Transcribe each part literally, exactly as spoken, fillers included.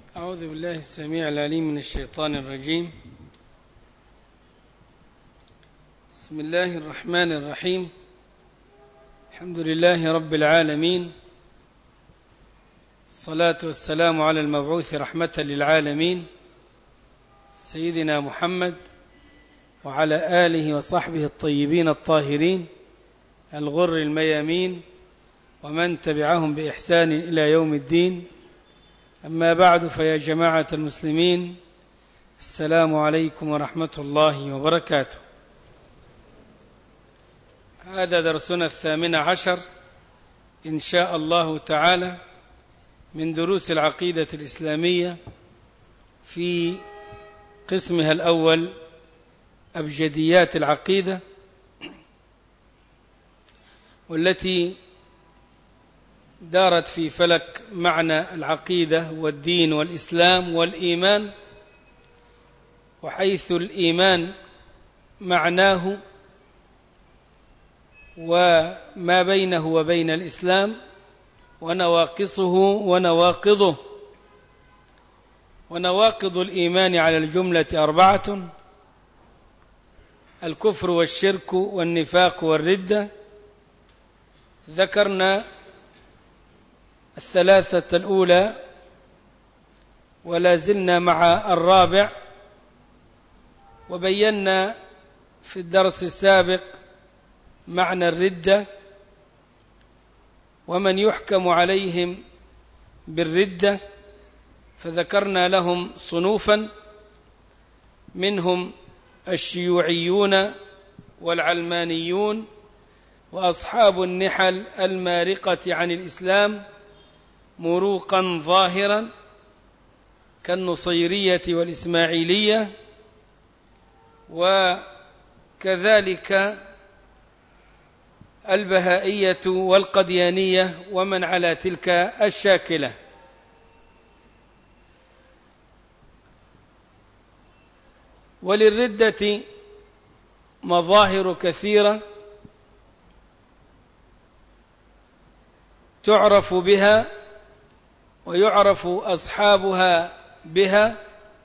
أعوذ بالله السميع العليم من الشيطان الرجيم. بسم الله الرحمن الرحيم. الحمد لله رب العالمين، الصلاة والسلام على المبعوث رحمة للعالمين سيدنا محمد وعلى آله وصحبه الطيبين الطاهرين الغر الميامين ومن تبعهم بإحسان إلى يوم الدين. أما بعد، فيا جماعة المسلمين، السلام عليكم ورحمة الله وبركاته. هذا درسنا الثامن عشر إن شاء الله تعالى من دروس العقيدة الإسلامية في قسمها الأول أبجديات العقيدة، والتي دارت في فلك معنى العقيدة والدين والإسلام والإيمان، وحيث الإيمان معناه وما بينه وبين الإسلام ونواقصه ونواقضه. ونواقض الإيمان على الجملة أربعة: الكفر والشرك والنفاق والردة. ذكرنا الثلاثة الأولى ولا زلنا مع الرابع، وبينا في الدرس السابق معنى الردة ومن يحكم عليهم بالردة، فذكرنا لهم صنوفا، منهم الشيوعيون والعلمانيون وأصحاب النحل المارقة عن الإسلام مروقا ظاهرا كالنصيرية والإسماعيلية، وكذلك البهائية والقديانية ومن على تلك الشاكلة. وللردة مظاهر كثيرة تعرف بها ويعرف أصحابها بها.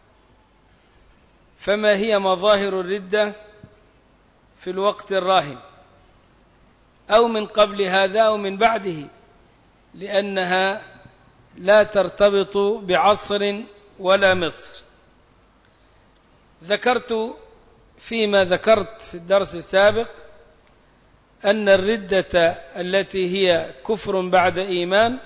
فما هي مظاهر الردة في الوقت الراهن أو من قبل هذا أو من بعده، لأنها لا ترتبط بعصر ولا مصر. ذكرت فيما ذكرت في الدرس السابق أن الردة التي هي كفر بعد إيمان،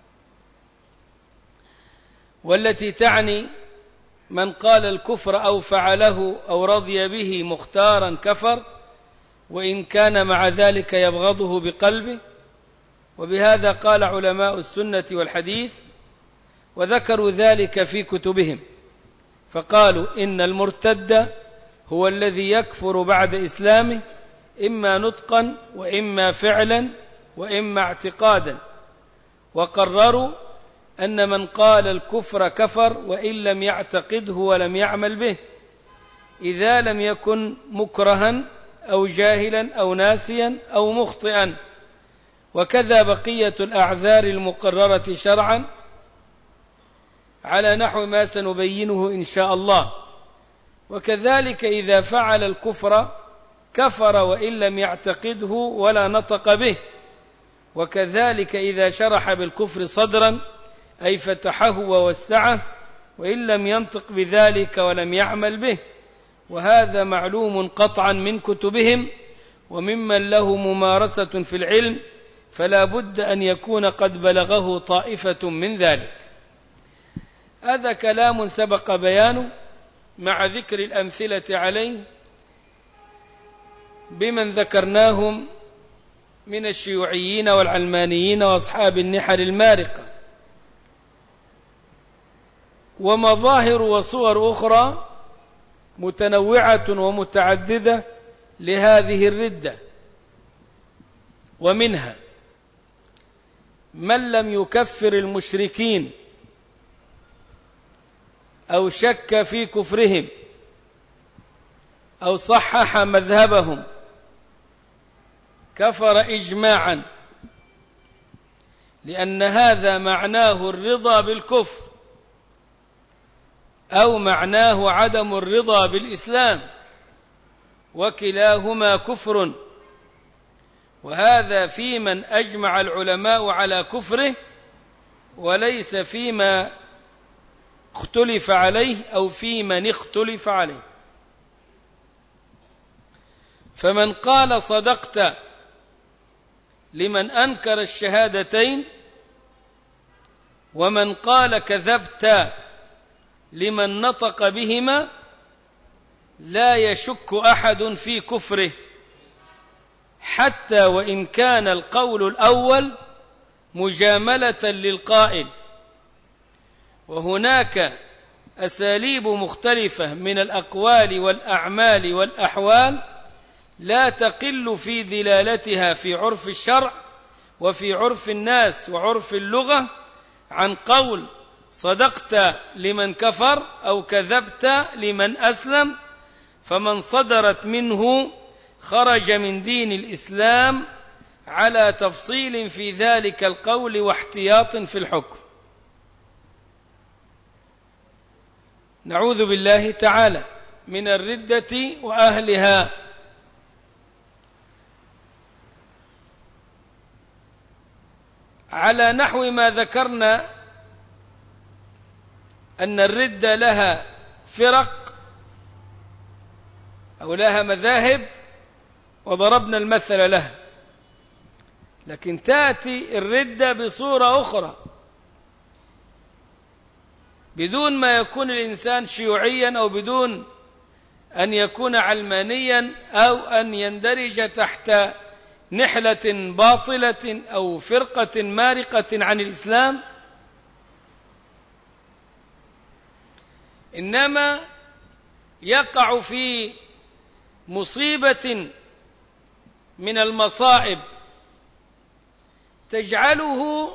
والتي تعني من قال الكفر أو فعله أو رضي به مختارا كفر، وإن كان مع ذلك يبغضه بقلبه. وبهذا قال علماء السنة والحديث، وذكروا ذلك في كتبهم، فقالوا إن المرتد هو الذي يكفر بعد إسلامه إما نطقا وإما فعلا وإما اعتقادا. وقرروا أن من قال الكفر كفر وإن لم يعتقده ولم يعمل به، إذا لم يكن مكرها أو جاهلا أو ناسيا أو مخطئا. وكذا بقية الأعذار المقررة شرعا على نحو ما سنبينه إن شاء الله. وكذلك إذا فعل الكفر كفر وإن لم يعتقده ولا نطق به. وكذلك إذا شرح بالكفر صدرا أي فتحه ووسعه وإن لم ينطق بذلك ولم يعمل به. وهذا معلوم قطعا من كتبهم وممن له ممارسة في العلم، فلا بد أن يكون قد بلغه طائفة من ذلك. هذا كلام سبق بيانه مع ذكر الأمثلة عليه بمن ذكرناهم من الشيوعيين والعلمانيين وأصحاب النحل المارقة. ومظاهر وصور أخرى متنوعة ومتعددة لهذه الردة، ومنها من لم يكفر المشركين أو شك في كفرهم أو صحح مذهبهم كفر إجماعا، لأن هذا معناه الرضا بالكفر أو معناه عدم الرضا بالإسلام، وكلاهما كفر، وهذا في من أجمع العلماء على كفره، وليس فيما اختلف عليه أو في من اختلف عليه. فمن قال صدقت لمن أنكر الشهادتين، ومن قال كذبت لمن نطق بهما، لا يشك أحد في كفره، حتى وإن كان القول الأول مجاملة للقائل. وهناك أساليب مختلفة من الأقوال والأعمال والأحوال لا تقل في دلالتها في عرف الشرع وفي عرف الناس وعرف اللغة عن قول صدقت لمن كفر أو كذبت لمن أسلم، فمن صدرت منه خرج من دين الإسلام على تفصيل في ذلك القول واحتياط في الحكم. نعوذ بالله تعالى من الردة وأهلها. على نحو ما ذكرنا أن الردة لها فرق أو لها مذاهب وضربنا المثل لها، لكن تأتي الردة بصورة أخرى بدون ما يكون الإنسان شيوعيا أو بدون أن يكون علمانيا أو أن يندرج تحت نحلة باطلة أو فرقة مارقة عن الإسلام، إنما يقع في مصيبة من المصائب تجعله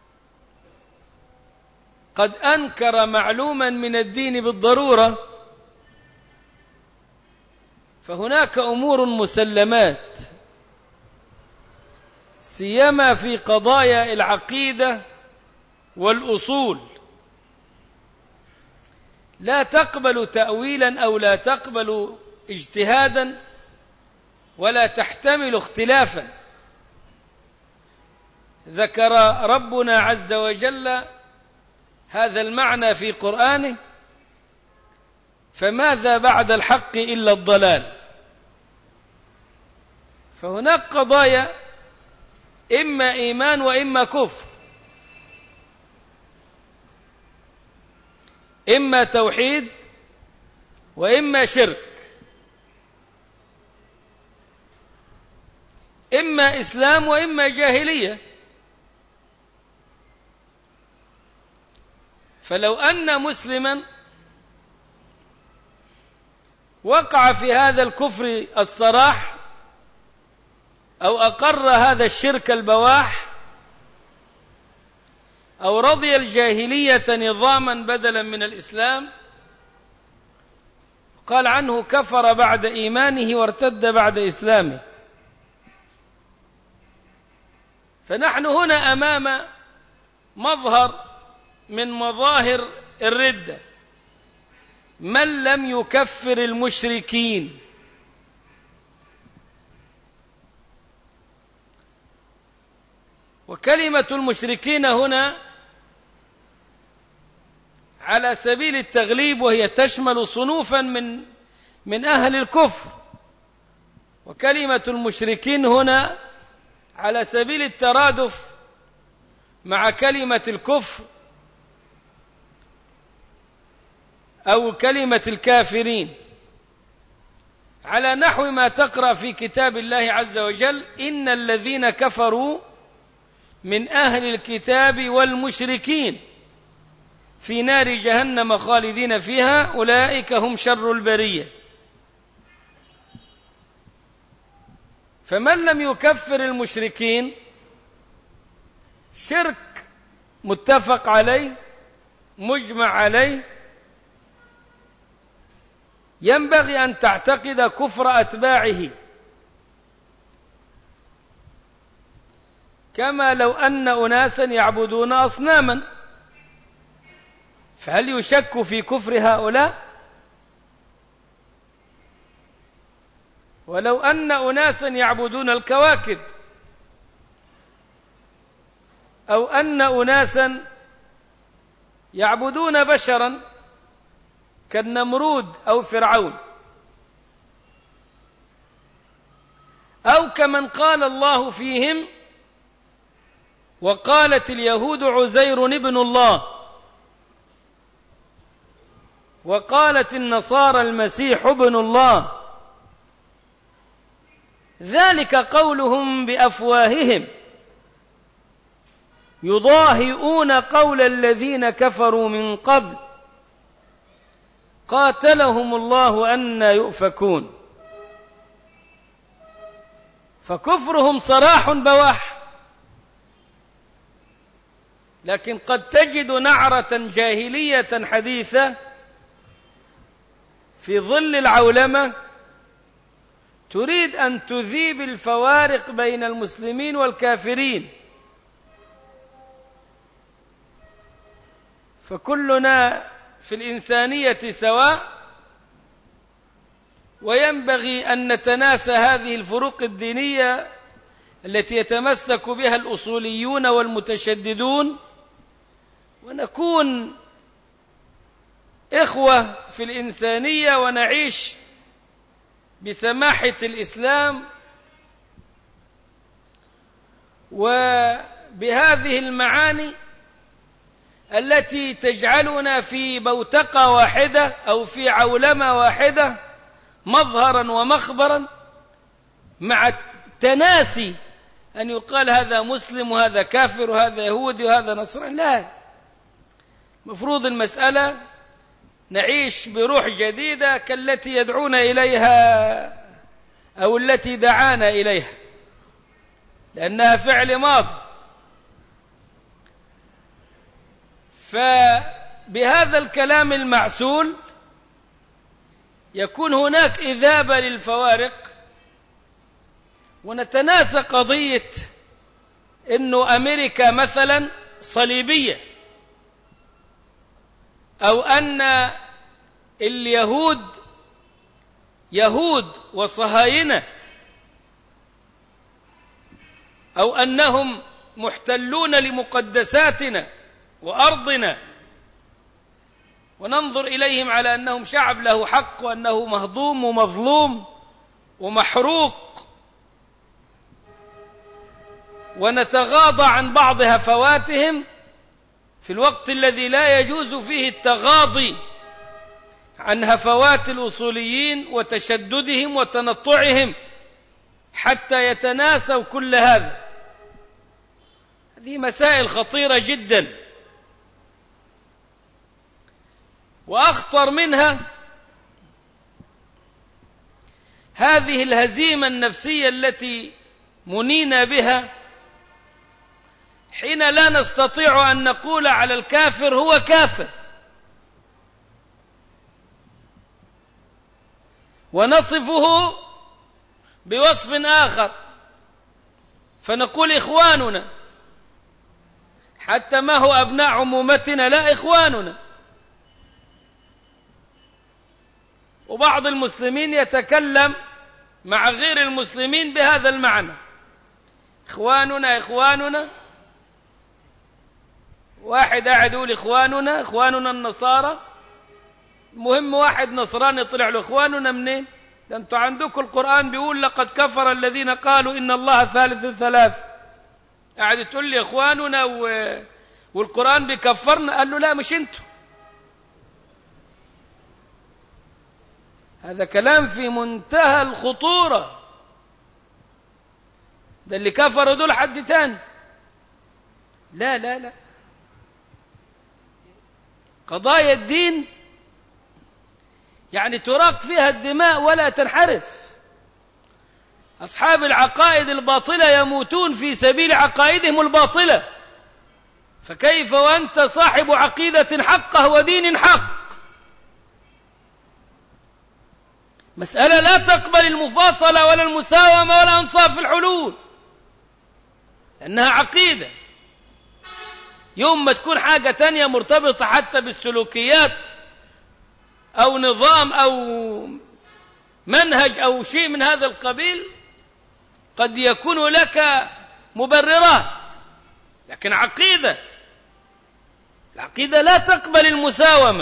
قد أنكر معلوما من الدين بالضرورة. فهناك أمور مسلمات سيما في قضايا العقيدة والأصول لا تقبل تأويلا أو لا تقبل اجتهادا ولا تحتمل اختلافا. ذكر ربنا عز وجل هذا المعنى في قرآنه: فماذا بعد الحق إلا الضلال. فهناك قضايا إما إيمان وإما كفر، إما توحيد وإما شرك، إما إسلام وإما جاهلية. فلو أن مسلما وقع في هذا الكفر الصراح أو أقر هذا الشرك البواح أو رضي الجاهلية نظاما بدلا من الإسلام، قال عنه كفر بعد إيمانه وارتد بعد إسلامه. فنحن هنا أمام مظهر من مظاهر الردة: من لم يكفر المشركين. وكلمة المشركين هنا على سبيل التغليب، وهي تشمل صنوفا من من أهل الكفر، وكلمة المشركين هنا على سبيل الترادف مع كلمة الكفر أو كلمة الكافرين، على نحو ما تقرأ في كتاب الله عز وجل: إن الذين كفروا من أهل الكتاب والمشركين في نار جهنم خالدين فيها أولئك هم شر البرية. فمن لم يكفر المشركين شرك متفق عليه مجمع عليه، ينبغي أن تعتقد كفر أتباعه، كما لو أن أناسا يعبدون أصناما فهل يشك في كفر هؤلاء؟ ولو أن أناسا يعبدون الكواكب، أو أن أناسا يعبدون بشرا كالنمرود أو فرعون، أو كمن قال الله فيهم وقالت اليهود عزير ابن الله، وقالت النصارى المسيح ابن الله، ذلك قولهم بأفواههم يضاهئون قول الذين كفروا من قبل قاتلهم الله أنى يؤفكون. فكفرهم صراح بواح، لكن قد تجد نعرة جاهلية حديثة في ظل العولمة تريد أن تذيب الفوارق بين المسلمين والكافرين. فكلنا في الإنسانية سواء، وينبغي أن نتناسى هذه الفروق الدينية التي يتمسك بها الأصوليون والمتشددون، ونكون إخوة في الإنسانية ونعيش بسماحة الإسلام وبهذه المعاني التي تجعلنا في بوتقة واحدة أو في عولمة واحدة مظهرا ومخبرا، مع التناسي أن يقال هذا مسلم وهذا كافر وهذا يهودي وهذا نصراني. لا، مفروض المسألة نعيش بروح جديدة كالتي يدعونا إليها أو التي دعانا إليها، لأنها فعل ماض. فبهذا الكلام المعسول يكون هناك إذابة للفوارق، ونتناسى قضية إنه أمريكا مثلا صليبية، أو أن اليهود يهود وصهاينة، أو أنهم محتلون لمقدساتنا وأرضنا، وننظر إليهم على أنهم شعب له حق وأنه مهضوم ومظلوم ومحروق، ونتغاضى عن بعض هفواتهم في الوقت الذي لا يجوز فيه التغاضي عن هفوات الأصوليين وتشددهم وتنطعهم حتى يتناسوا كل هذا. هذه مسائل خطيرة جدا، وأخطر منها هذه الهزيمة النفسية التي منينا بها حين لا نستطيع أن نقول على الكافر هو كافر، ونصفه بوصف آخر فنقول إخواننا، حتى ما هو أبناء عمومتنا، لا إخواننا. وبعض المسلمين يتكلم مع غير المسلمين بهذا المعنى، إخواننا إخواننا، واحد قاعد يقول إخواننا إخواننا النصارى، المهم واحد نصراني طلع له إخواننا منين؟ ده أنتوا عندكم القرآن بيقول لقد كفر الذين قالوا إن الله ثالث ثلاث، قاعد تقول لي إخواننا و... والقرآن بيكفرنا. قال له لا، مش أنتوا. هذا كلام في منتهى الخطورة، ده اللي كفروا دول حد تاني. لا لا لا، قضايا الدين يعني تراق فيها الدماء ولا تنحرف. أصحاب العقائد الباطلة يموتون في سبيل عقائدهم الباطلة، فكيف وأنت صاحب عقيدة حقة ودين حق؟ مسألة لا تقبل المفاصلة ولا المساومة ولا أنصاف الحلول، لأنها عقيدة يوم ما تكون حاجة تانية مرتبطة حتى بالسلوكيات أو نظام أو منهج أو شيء من هذا القبيل قد يكون لك مبررات، لكن عقيدة العقيدة لا تقبل المساومة.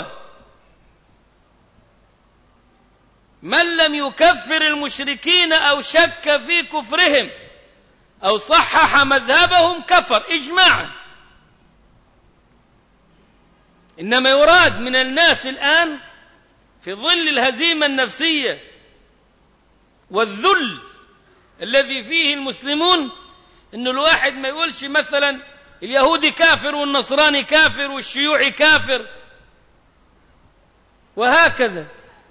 من لم يكفر المشركين أو شك في كفرهم أو صحح مذهبهم كفر إجماعا. إنما يراد من الناس الآن في ظل الهزيمة النفسية والذل الذي فيه المسلمون إنه الواحد ما يقولش مثلا اليهودي كافر والنصراني كافر والشيوعي كافر وهكذا.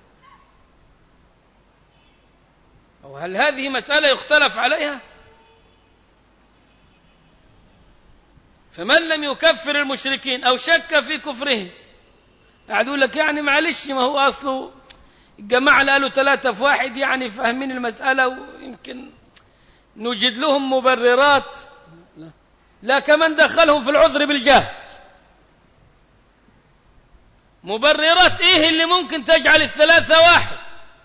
أو هل هذه مسألة يختلف عليها؟ فمن لم يكفر المشركين أو شك في كفرهم، قاعد يقول لك يعني معلش ما هو أصله الجماعة اللي قالوا ثلاثة في واحد يعني فاهمين المسألة ويمكن نوجد لهم مبررات. لا, لا كمان دخلهم في العذر بالجهل. مبررات إيه اللي ممكن تجعل الثلاثة واحد؟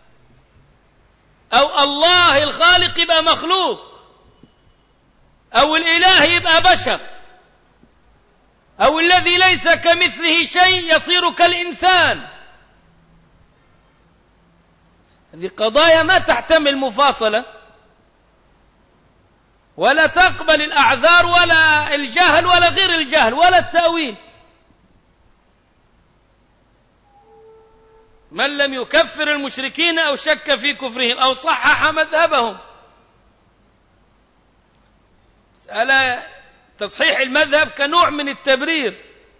أو الله الخالق يبقى مخلوق، أو الإله يبقى بشر، أو الذي ليس كمثله شيء يصير كالإنسان. هذه قضايا ما تحتمل مفاصلة ولا تقبل الأعذار ولا الجهل ولا غير الجهل ولا التأويل. من لم يكفر المشركين أو شك في كفرهم أو صحح مذهبهم. مسألة تصحيح المذهب كنوع من التبرير،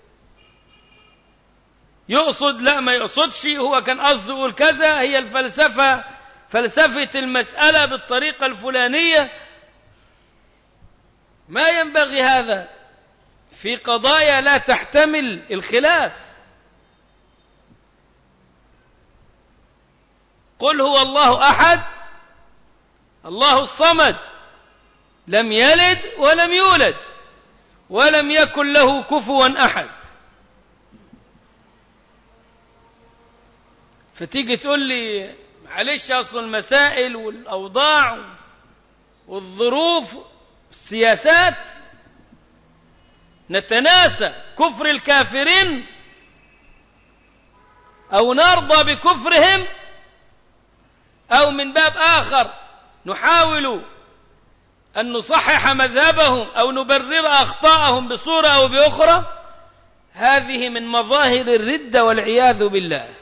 يقصد لا ما يقصدش، هو كان قصده يقول كذا، هي الفلسفة فلسفة المسألة بالطريقة الفلانية. ما ينبغي هذا في قضايا لا تحتمل الخلاف. قل هو الله أحد الله الصمد لم يلد ولم يولد ولم يكن له كفوا أحد. فتيجي تقول لي معلش أصل المسائل والأوضاع والظروف والسياسات نتناسى كفر الكافرين أو نرضى بكفرهم، أو من باب آخر نحاول أن نصحح مذهبهم أو نبرر أخطاءهم بصورة أو بأخرى. هذه من مظاهر الردة والعياذ بالله.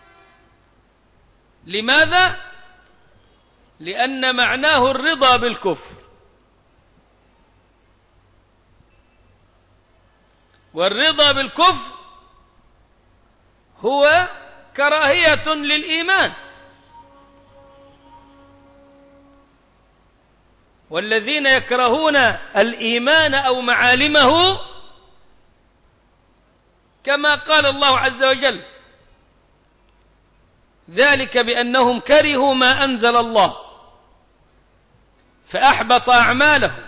لماذا؟ لأن معناه الرضا بالكفر، والرضا بالكفر هو كراهية للإيمان. والذين يكرهون الإيمان أو معالمه كما قال الله عز وجل ذلك بأنهم كرهوا ما أنزل الله فأحبط أعمالهم.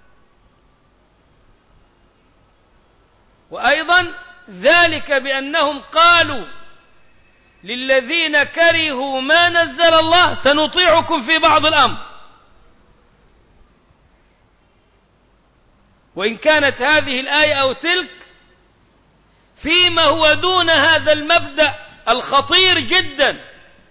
وأيضا ذلك بأنهم قالوا للذين كرهوا ما نزل الله سنطيعكم في بعض الأمر. وإن كانت هذه الآية أو تلك فيما هو دون هذا المبدأ الخطير جدا.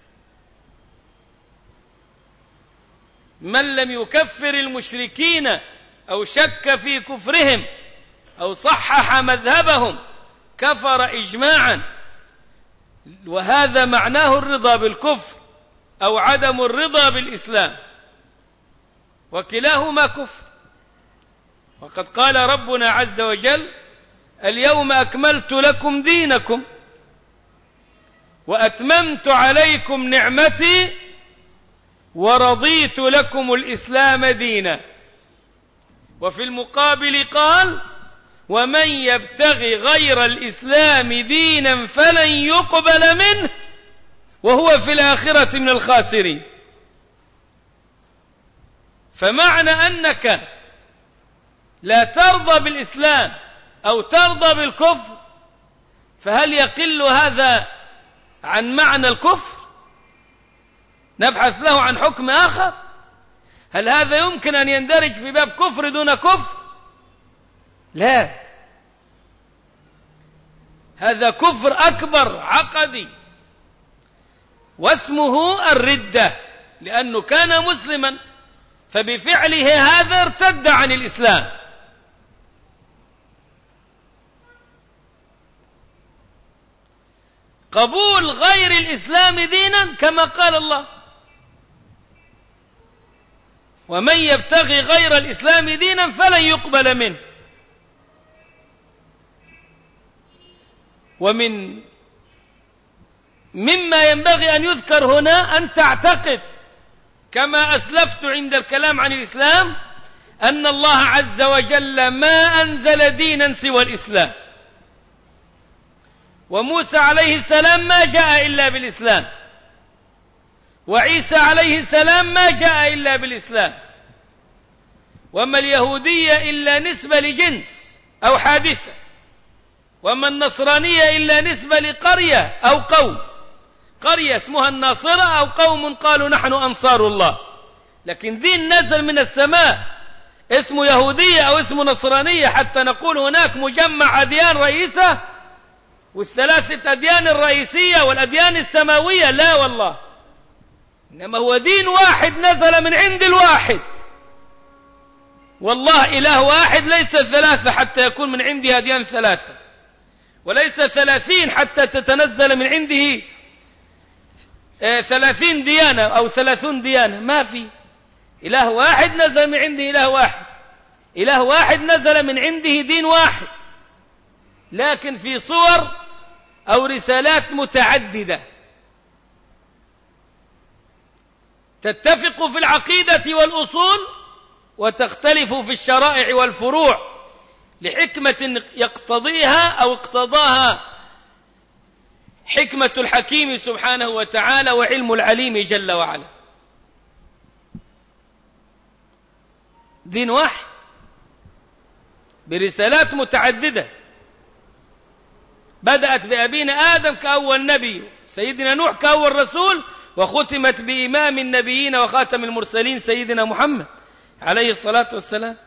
من لم يكفر المشركين أو شك في كفرهم أو صحح مذهبهم كفر إجماعا. وهذا معناه الرضا بالكفر أو عدم الرضا بالإسلام، وكلاهما كفر. وقد قال ربنا عز وجل اليوم أكملت لكم دينكم وأتممت عليكم نعمتي ورضيت لكم الإسلام دينا. وفي المقابل قال ومن يبتغي غير الإسلام دينا فلن يقبل منه وهو في الآخرة من الخاسرين. فمعنى أنك لا ترضى بالإسلام أو ترضى بالكفر، فهل يقل هذا عن معنى الكفر؟ نبحث له عن حكم آخر. هل هذا يمكن أن يندرج في باب كفر دون كفر؟ لا، هذا كفر أكبر عقدي واسمه الردة، لأنه كان مسلما فبفعله هذا ارتد عن الإسلام. قبول غير الإسلام دينا كما قال الله: ومن يبتغي غير الإسلام دينا فلن يقبل منه. ومن مما ينبغي أن يذكر هنا أن تعتقد كما أسلفت عند الكلام عن الإسلام أن الله عز وجل ما أنزل دينا سوى الإسلام، وموسى عليه السلام ما جاء إلا بالإسلام، وعيسى عليه السلام ما جاء إلا بالإسلام، وما اليهودية إلا نسبة لجنس أو حادثة، وما النصرانية إلا نسبة لقرية أو قوم، قرية اسمها الناصرة أو قوم قالوا نحن أنصار الله. لكن دين نزل من السماء اسمه يهودية أو اسمه نصرانية حتى نقول هناك مجمع أديان رئيسة والثلاثة أديان الرئيسية والأديان السماوية، لا والله، إنما هو دين واحد نزل من عند الواحد. والله إله واحد، ليس ثلاثة حتى يكون من عنده أديان ثلاثة، وليس ثلاثين حتى تتنزل من عنده ثلاثين ديانة أو ثلاثون ديانة، ما في. إله واحد نزل من عنده إله واحد، إله واحد نزل من عنده دين واحد، لكن في صور أو رسالات متعددة تتفق في العقيدة والأصول وتختلف في الشرائع والفروع لحكمة يقتضيها أو اقتضاها حكمة الحكيم سبحانه وتعالى وعلم العليم جل وعلا. دين واحد برسالات متعددة، بدأت بأبينا آدم كأول نبي، سيدنا نوح كأول رسول، وختمت بإمام النبيين وخاتم المرسلين سيدنا محمد عليه الصلاة والسلام.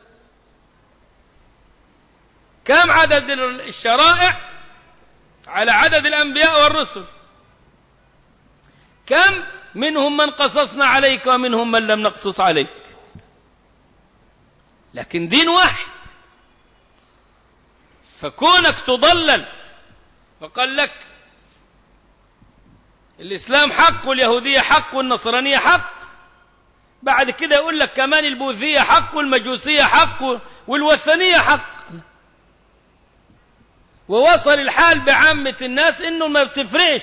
كم عدد الشرائع على عدد الأنبياء والرسل؟ كم منهم من قصصنا عليك ومنهم من لم نقصص عليك؟ لكن دين واحد. فكونك تضلل وقال لك الإسلام حق واليهودية حق والنصرانية حق، بعد كده يقول لك كمان البوذية حق والمجوسية حق والوثنية حق، ووصل الحال بعامة الناس إنه ما بتفرقش.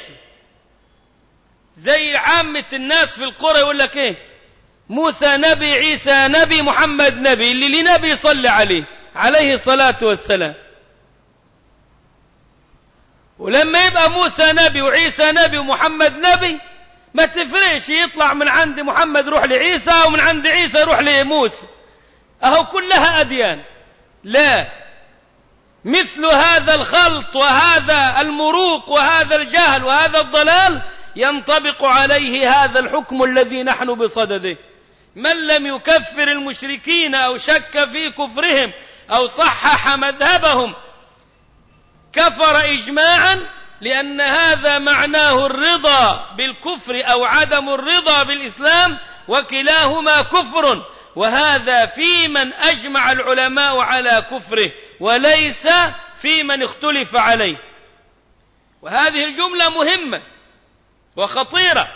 زي عامة الناس في القرى يقول لك إيه، موسى نبي، عيسى نبي، محمد نبي، اللي لنبي يصلي عليه عليه الصلاة والسلام. ولما يبقى موسى نبي وعيسى نبي ومحمد نبي ما تفرقش، يطلع من عند محمد روح لعيسى ومن عند عيسى روح لموسى، أهو كلها أديان. لا، مثل هذا الخلط وهذا المروق وهذا الجهل وهذا الضلال ينطبق عليه هذا الحكم الذي نحن بصدده. من لم يكفر المشركين أو شك في كفرهم أو صحح مذهبهم كفر إجماعا، لأن هذا معناه الرضا بالكفر أو عدم الرضا بالإسلام، وكلاهما كفر، وهذا في من أجمع العلماء على كفره وليس في من اختلف عليه. وهذه الجملة مهمة وخطيرة،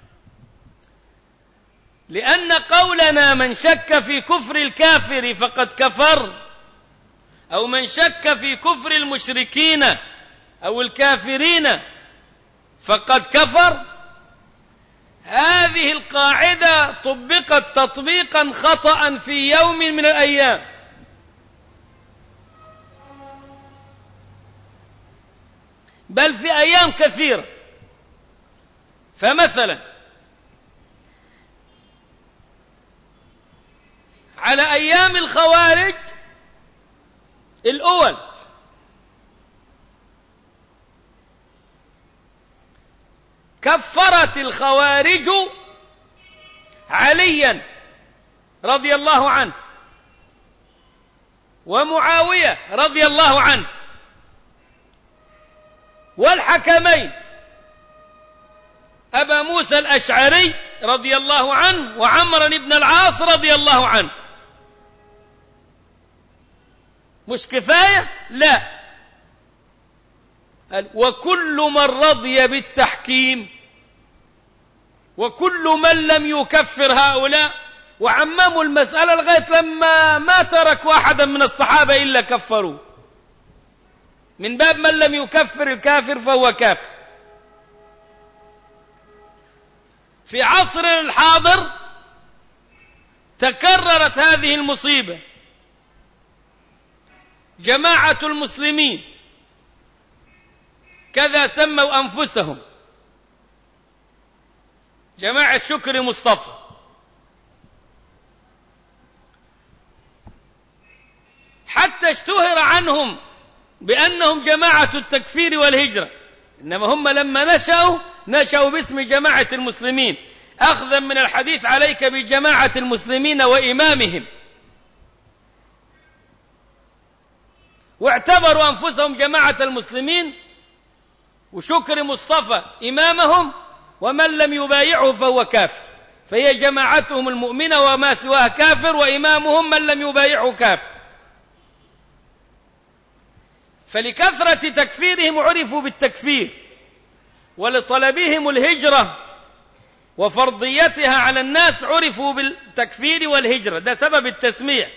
لأن قولنا من شك في كفر الكافر فقد كفر، أو من شك في كفر المشركين أو الكافرين فقد كفر، هذه القاعدة طبقت تطبيقا خطأ في يوم من الأيام. بل في أيام كثيرة. فمثلا على أيام الخوارج الأول كفرت الخوارج عليا رضي الله عنه ومعاوية رضي الله عنه والحكمين أبا موسى الأشعري رضي الله عنه وعمرو بن العاص رضي الله عنه. مش كفاية؟ لا، وكل من رضي بالتحكيم وكل من لم يكفر هؤلاء، وعمموا المسألة لغاية لما ما تركوا أحدا من الصحابة إلا كفروا، من باب من لم يكفر الكافر فهو كافر. في عصرنا الحاضر تكررت هذه المصيبة. جماعة المسلمين كذا سموا أنفسهم، جماعة شكري مصطفى، حتى اشتهر عنهم بأنهم جماعة التكفير والهجرة، إنما هم لما نشأوا نشأوا باسم جماعة المسلمين، أخذا من الحديث عليك بجماعة المسلمين وإمامهم، واعتبروا أنفسهم جماعة المسلمين، وشكر مصطفى إمامهم، ومن لم يبايعه فهو كافر، فهي جماعتهم المؤمنة وما سواها كافر، وإمامهم من لم يبايعه كافر. فلكثرة تكفيرهم عرفوا بالتكفير، ولطلبهم الهجرة وفرضيتها على الناس عرفوا بالتكفير والهجرة، ده سبب التسمية.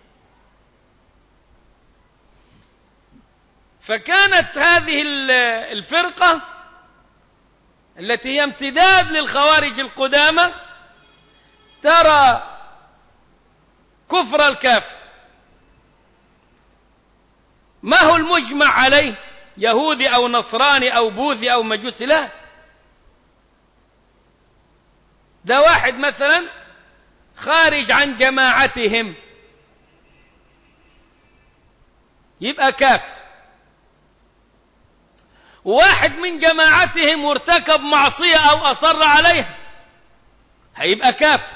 فكانت هذه الفرقة التي هي امتداد للخوارج القدامى ترى كفر الكافر ما هو المجمع عليه، يهودي أو نصراني أو بوذي أو مجوسي، لا، ده واحد مثلا خارج عن جماعتهم يبقى كافر، واحد من جماعتهم وارتكب معصية أو أصر عليها هيبقى كافر،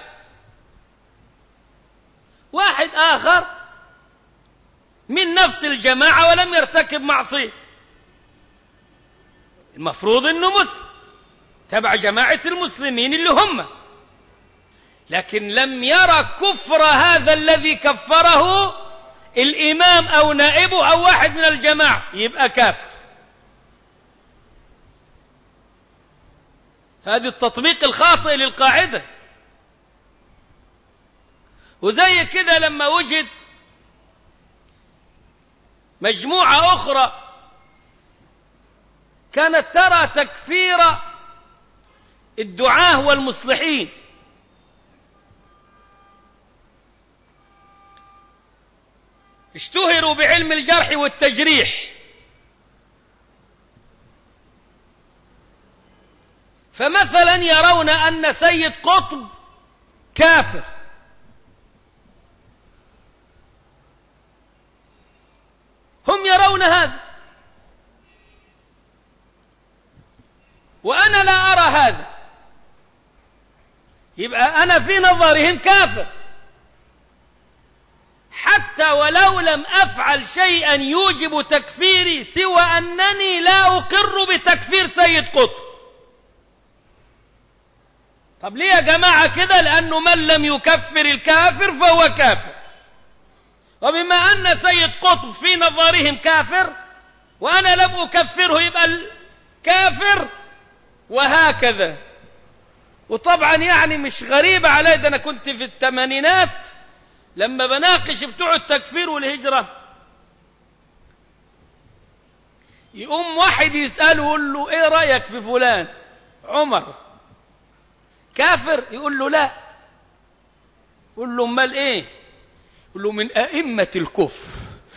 واحد آخر من نفس الجماعة ولم يرتكب معصية المفروض أنه مسلم تبع جماعة المسلمين اللي هم، لكن لم يرى كفر هذا الذي كفره الإمام أو نائبه أو واحد من الجماعة يبقى كافر. فهذا التطبيق الخاطئ للقاعدة. وزي كده لما وجد مجموعة أخرى كانت ترى تكفير الدعاة والمصلحين، اشتهروا بعلم الجرح والتجريح، فمثلا يرون أن سيد قطب كافر، هم يرون هذا وأنا لا أرى هذا، يبقى أنا في نظرهم كافر حتى ولو لم أفعل شيئا يوجب تكفيري سوى أنني لا أقر بتكفير سيد قطب. طب ليه يا جماعة كده؟ لأنه من لم يكفر الكافر فهو كافر، وبما أن سيد قطب في نظرهم كافر وأنا لم أكفره يبقى الكافر، وهكذا. وطبعا يعني مش غريبة علي، ده أنا كنت في الثمانينات لما بناقش بتوع التكفير والهجرة يقوم واحد يسأله يقول له إيه رأيك في فلان عمر كافر؟ يقول له لا. يقول له امال ايه؟ يقول له من أئمة الكفر.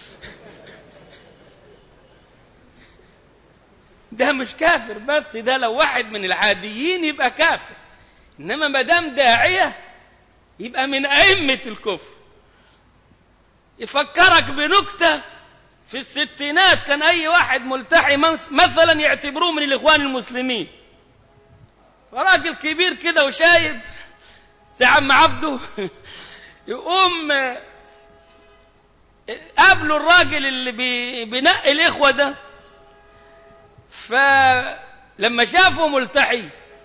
ده مش كافر بس، ده لو واحد من العاديين يبقى كافر، انما ما دام داعية يبقى من أئمة الكفر. يفكرك بنكتة في الستينات كان أي واحد ملتحي مثلا يعتبروه من الإخوان المسلمين، راجل كبير كده وشايب زي عم عبده يقوم قابله الراجل اللي بينقي الإخوة ده، فلما شافه ملتحي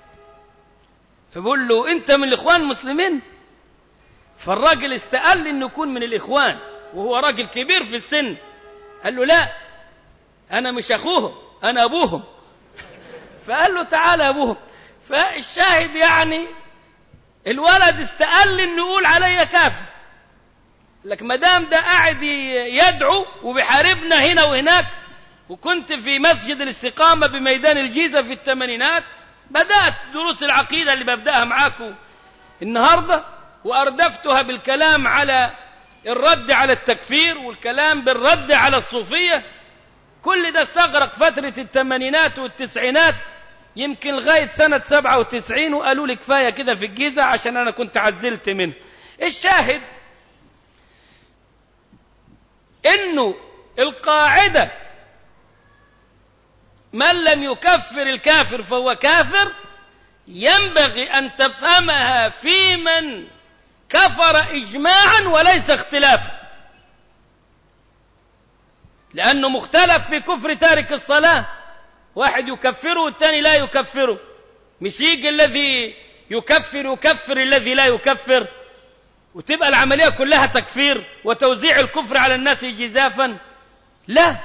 فبقول له أنت من الإخوان المسلمين؟ فالراجل استقل إنه يكون من الإخوان وهو راجل كبير في السن. قال له لا أنا مش أخوهم أنا أبوهم. فقال له تعالى يا أبوهم. فالشاهد يعني الولد استقل إنه يقول علي كافر، لك مدام ده قاعد يدعو وبيحاربنا هنا وهناك. وكنت في مسجد الاستقامة بميدان الجيزة في الثمانينات، بدأت دروس العقيدة اللي ببدأها معاكم النهاردة، وأردفتها بالكلام على الرد على التكفير والكلام بالرد على الصوفية. كل ده استغرق فترة الثمانينات والتسعينات يمكن لغاية سنة سبعة وتسعين، وقالوا لي كفاية كده في الجيزة عشان أنا كنت عزلت منه. الشاهد إنه القاعدة من لم يكفر الكافر فهو كافر ينبغي أن تفهمها في من كفر إجماعا وليس اختلافا، لأنه مختلف في كفر تارك الصلاة، واحد يكفره والثاني لا يكفره. مش يجي الذي يكفر يكفر الذي لا يكفر وتبقى العملية كلها تكفير وتوزيع الكفر على الناس جزافا. لا،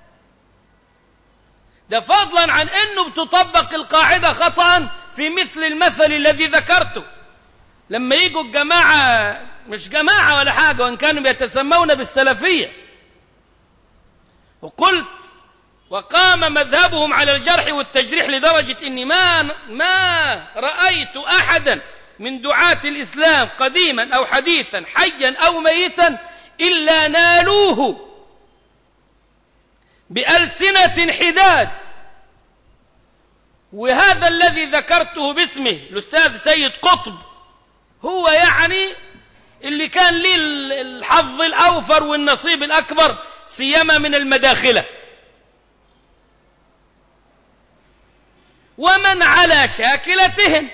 ده فضلا عن أنه بتطبق القاعدة خطأ في مثل المثل الذي ذكرته. لما يجوا الجماعة، مش جماعة ولا حاجة، وإن كانوا بيتسمون بالسلفية، وقلت وقام مذهبهم على الجرح والتجريح لدرجة إني ما, ما رأيت أحدا من دعاة الإسلام قديما أو حديثا حيا أو ميتا إلا نالوه بألسنة حداد. وهذا الذي ذكرته باسمه الأستاذ سيد قطب هو يعني اللي كان لي الحظ الأوفر والنصيب الأكبر، سيما من المداخلة، ومن على شاكلتهم.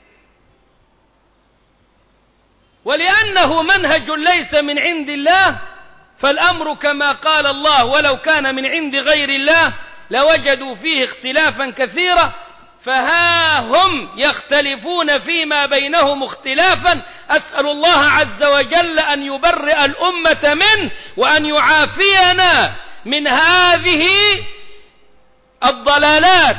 ولأنه منهج ليس من عند الله فالأمر كما قال الله ولو كان من عند غير الله لوجدوا فيه اختلافا كثيرا، فها هم يختلفون فيما بينهم اختلافا. أسأل الله عز وجل أن يبرئ الأمة منه وأن يعافينا من هذه الضلالات.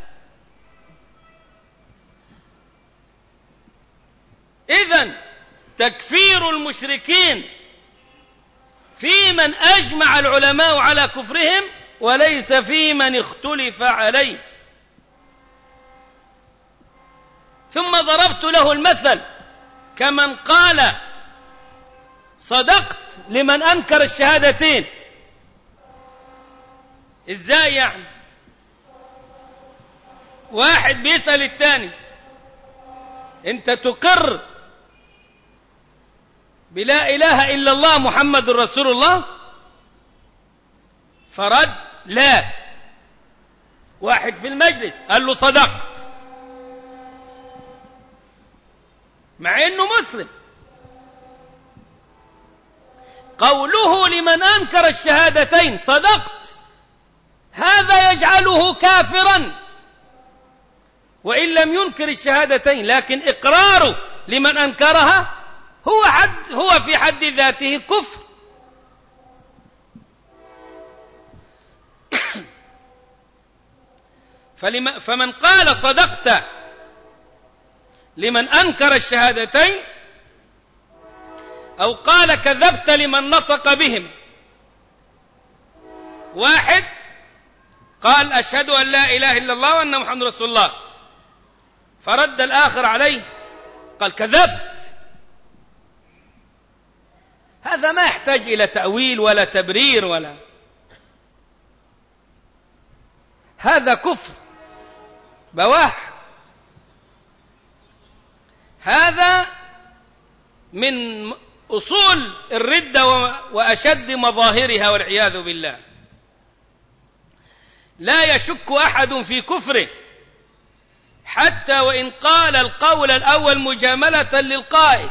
إذن تكفير المشركين في من أجمع العلماء على كفرهم وليس في من اختلف عليه. ثم ضربت له المثل كمن قال صدقت لمن أنكر الشهادتين. إزاي يعني؟ واحد بيسأل الثاني أنت تقر بلا إله إلا الله محمد رسول الله؟ فرد لا. واحد في المجلس قال له صدقت، مع أنه مسلم. قوله لمن أنكر الشهادتين صدقت هذا يجعله كافرا وإن لم ينكر الشهادتين، لكن إقراره لمن أنكرها هو, حد هو في حد ذاته كفر. فلما فمن قال صدقت لمن أنكر الشهادتين أو قال كذبت لمن نطق بهم. واحد قال أشهد أن لا إله إلا الله وأن محمد رسول الله، فرد الآخر عليه قال كذبت. هذا ما يحتاج إلى تأويل ولا تبرير ولا، هذا كفر بواح. هذا من أصول الردة وأشد مظاهرها والعياذ بالله. لا يشك أحد في كفره حتى وإن قال القول الأول مجاملة للقائل.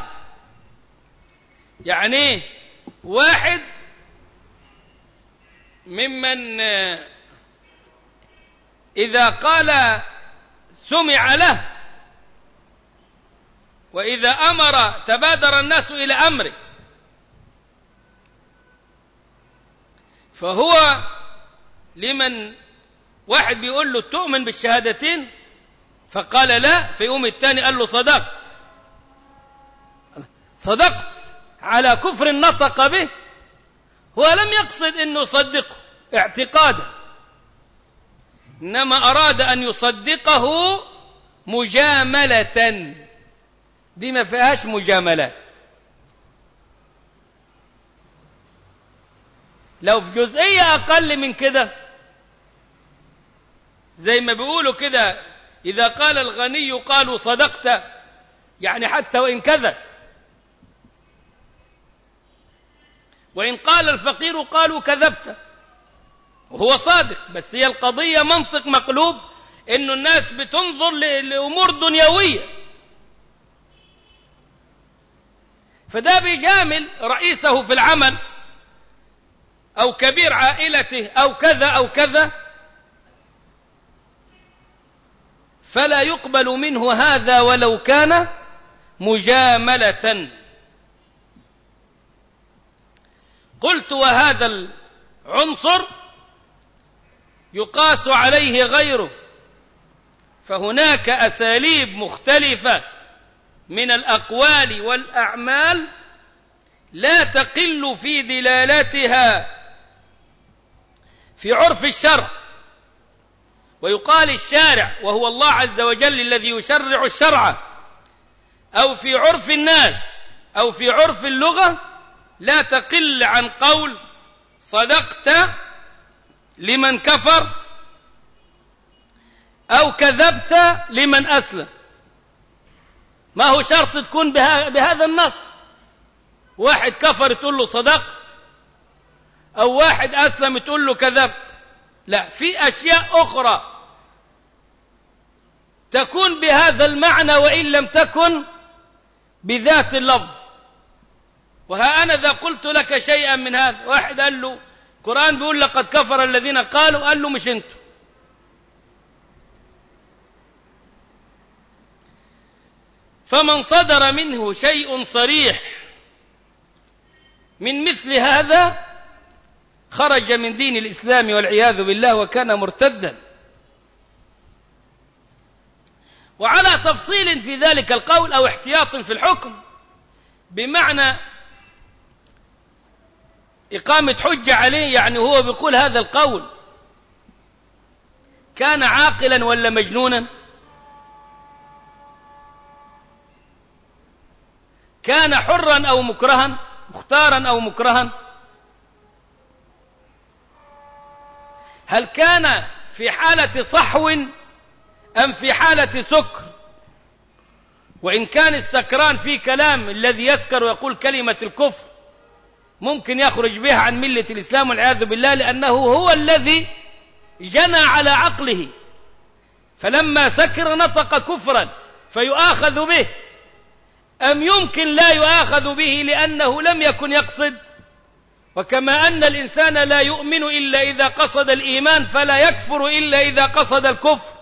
يعني واحد ممن إذا قال سمع له، وإذا أمر تبادر الناس إلى أمره، فهو لمن واحد بيقول له تؤمن بالشهادتين فقال لا، فيقوم الثاني قال له صدقت صدقت على كفر نطق به، هو لم يقصد أن يصدقه اعتقادا، إنما أراد أن يصدقه مجاملة، دي ما فيهاش مجاملات. لو في جزئية أقل من كده زي ما بيقولوا كده، إذا قال الغني قالوا صدقت، يعني حتى وإن كذا، وإن قال الفقير قالوا كذبت، وهو صادق، بس هي القضية منطق مقلوب، إنه الناس بتنظر لأمور دنيوية، فده بيجامل رئيسه في العمل أو كبير عائلته أو كذا أو كذا، فلا يقبل منه هذا ولو كان مجاملة. قلت وهذا العنصر يقاس عليه غيره، فهناك أساليب مختلفة من الأقوال والأعمال لا تقل في دلالتها في عرف الشرع، ويقال الشارع وهو الله عز وجل الذي يشرع الشرع، أو في عرف الناس أو في عرف اللغة، لا تقل عن قول صدقت لمن كفر أو كذبت لمن أسلم. ما هو شرط تكون بهذا النص، واحد كفر تقول له صدقت، أو واحد أسلم تقول له كذبت، لا، في أشياء أخرى تكون بهذا المعنى وإن لم تكن بذات اللفظ. وها أنا ذا قلت لك شيئا من هذا، واحد قال له القرآن بيقول لقد كفر الذين قالوا، قال له مش انتوا. فمن صدر منه شيء صريح من مثل هذا خرج من دين الإسلام والعياذ بالله وكان مرتدا. وعلى تفصيل في ذلك القول أو احتياط في الحكم، بمعنى إقامة حجة عليه، يعني هو بيقول هذا القول كان عاقلا ولا مجنونا، كان حرا أو مكرها، مختارا أو مكرها، هل كان في حالة صحو أم في حالة سكر؟ وإن كان السكران في كلام الذي يذكر ويقول كلمة الكفر ممكن يخرج بها عن ملة الإسلام والعياذ بالله، لأنه هو الذي جنى على عقله، فلما سكر نطق كفرا فيؤاخذ به، أم يمكن لا يؤاخذ به لأنه لم يكن يقصد؟ وكما أن الإنسان لا يؤمن إلا إذا قصد الإيمان، فلا يكفر إلا إذا قصد الكفر.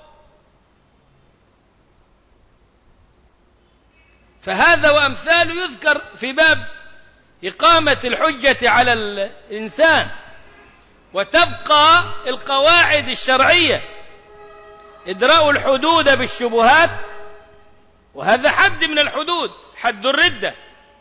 فهذا وأمثال يذكر في باب إقامة الحجة على الإنسان، وتبقى القواعد الشرعية، إدراء الحدود بالشبهات، وهذا حد من الحدود، حد الردة،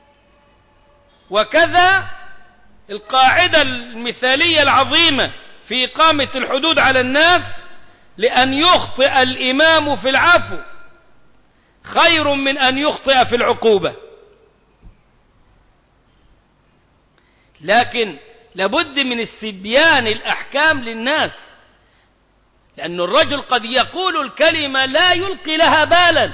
وكذا القاعدة المثالية العظيمة في إقامة الحدود على الناس، لأن يخطئ الإمام في العفو خير من أن يخطئ في العقوبة. لكن لابد من استبيان الأحكام للناس، لأن الرجل قد يقول الكلمة لا يلقي لها بالا،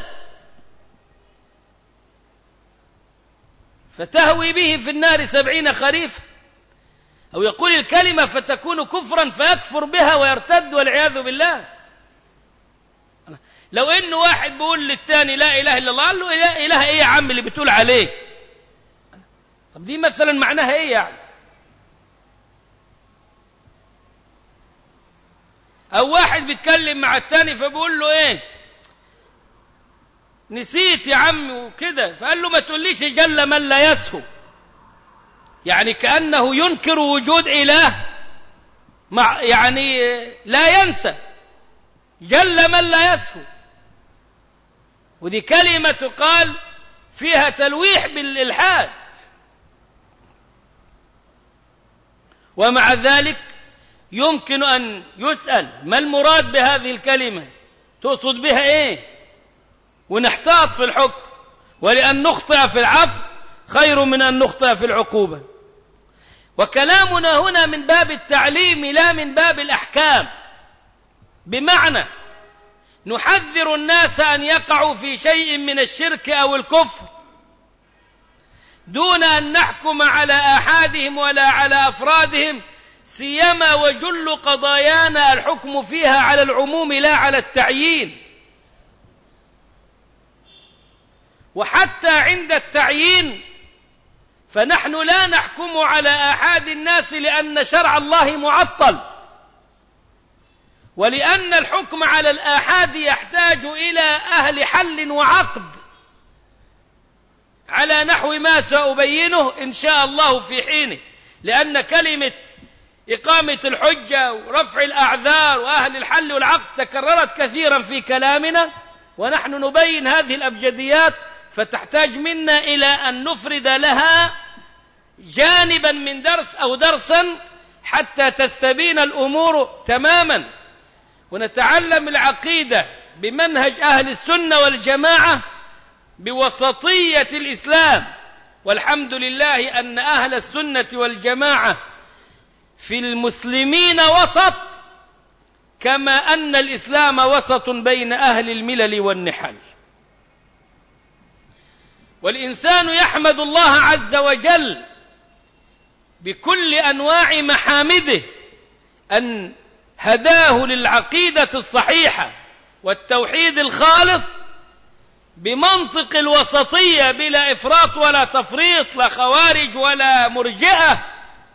فتهوي به في النار سبعين خريفا، أو يقول الكلمة فتكون كفرا فيكفر بها ويرتد والعياذ بالله. لو إنه واحد بيقول للتاني لا إله إلا الله، قال له إله, إله إيه يا عم اللي بتقول عليه؟ طب دي مثلا معناها إيه يعني؟ أو واحد بيتكلم مع التاني فبيقول له إيه، نسيت يا عم وكده، فقال له ما تقوليش جل من لا يسهو، يعني كأنه ينكر وجود إله، مع يعني لا ينسى، جل من لا يسهو. ودي كلمة تقال فيها تلويح بالإلحاد. ومع ذلك يمكن أن يسأل ما المراد بهذه الكلمة، تقصد بها إيه، ونحتاط في الحكم، ولأن نخطئ في العفو خير من أن نخطئ في العقوبة. وكلامنا هنا من باب التعليم لا من باب الأحكام، بمعنى نحذر الناس أن يقعوا في شيء من الشرك أو الكفر دون أن نحكم على آحادهم ولا على أفرادهم، سيما وجل قضايانا الحكم فيها على العموم لا على التعيين. وحتى عند التعيين فنحن لا نحكم على آحاد الناس، لأن شرع الله معطل، ولأن الحكم على الآحاد يحتاج إلى أهل حل وعقد، على نحو ما سأبينه إن شاء الله في حينه. لأن كلمة إقامة الحجة ورفع الأعذار وأهل الحل والعقد تكررت كثيرا في كلامنا، ونحن نبين هذه الأبجديات، فتحتاج منا إلى أن نفرد لها جانبا من درس أو درسا حتى تستبين الأمور تماما، ونتعلم العقيدة بمنهج أهل السنة والجماعة بوسطية الإسلام. والحمد لله أن أهل السنة والجماعة في المسلمين وسط، كما أن الإسلام وسط بين أهل الملل والنحل. والإنسان يحمد الله عز وجل بكل أنواع محامده أن هداه للعقيدة الصحيحة والتوحيد الخالص بمنطق الوسطية، بلا إفراط ولا تفريط، لا خوارج ولا مرجئة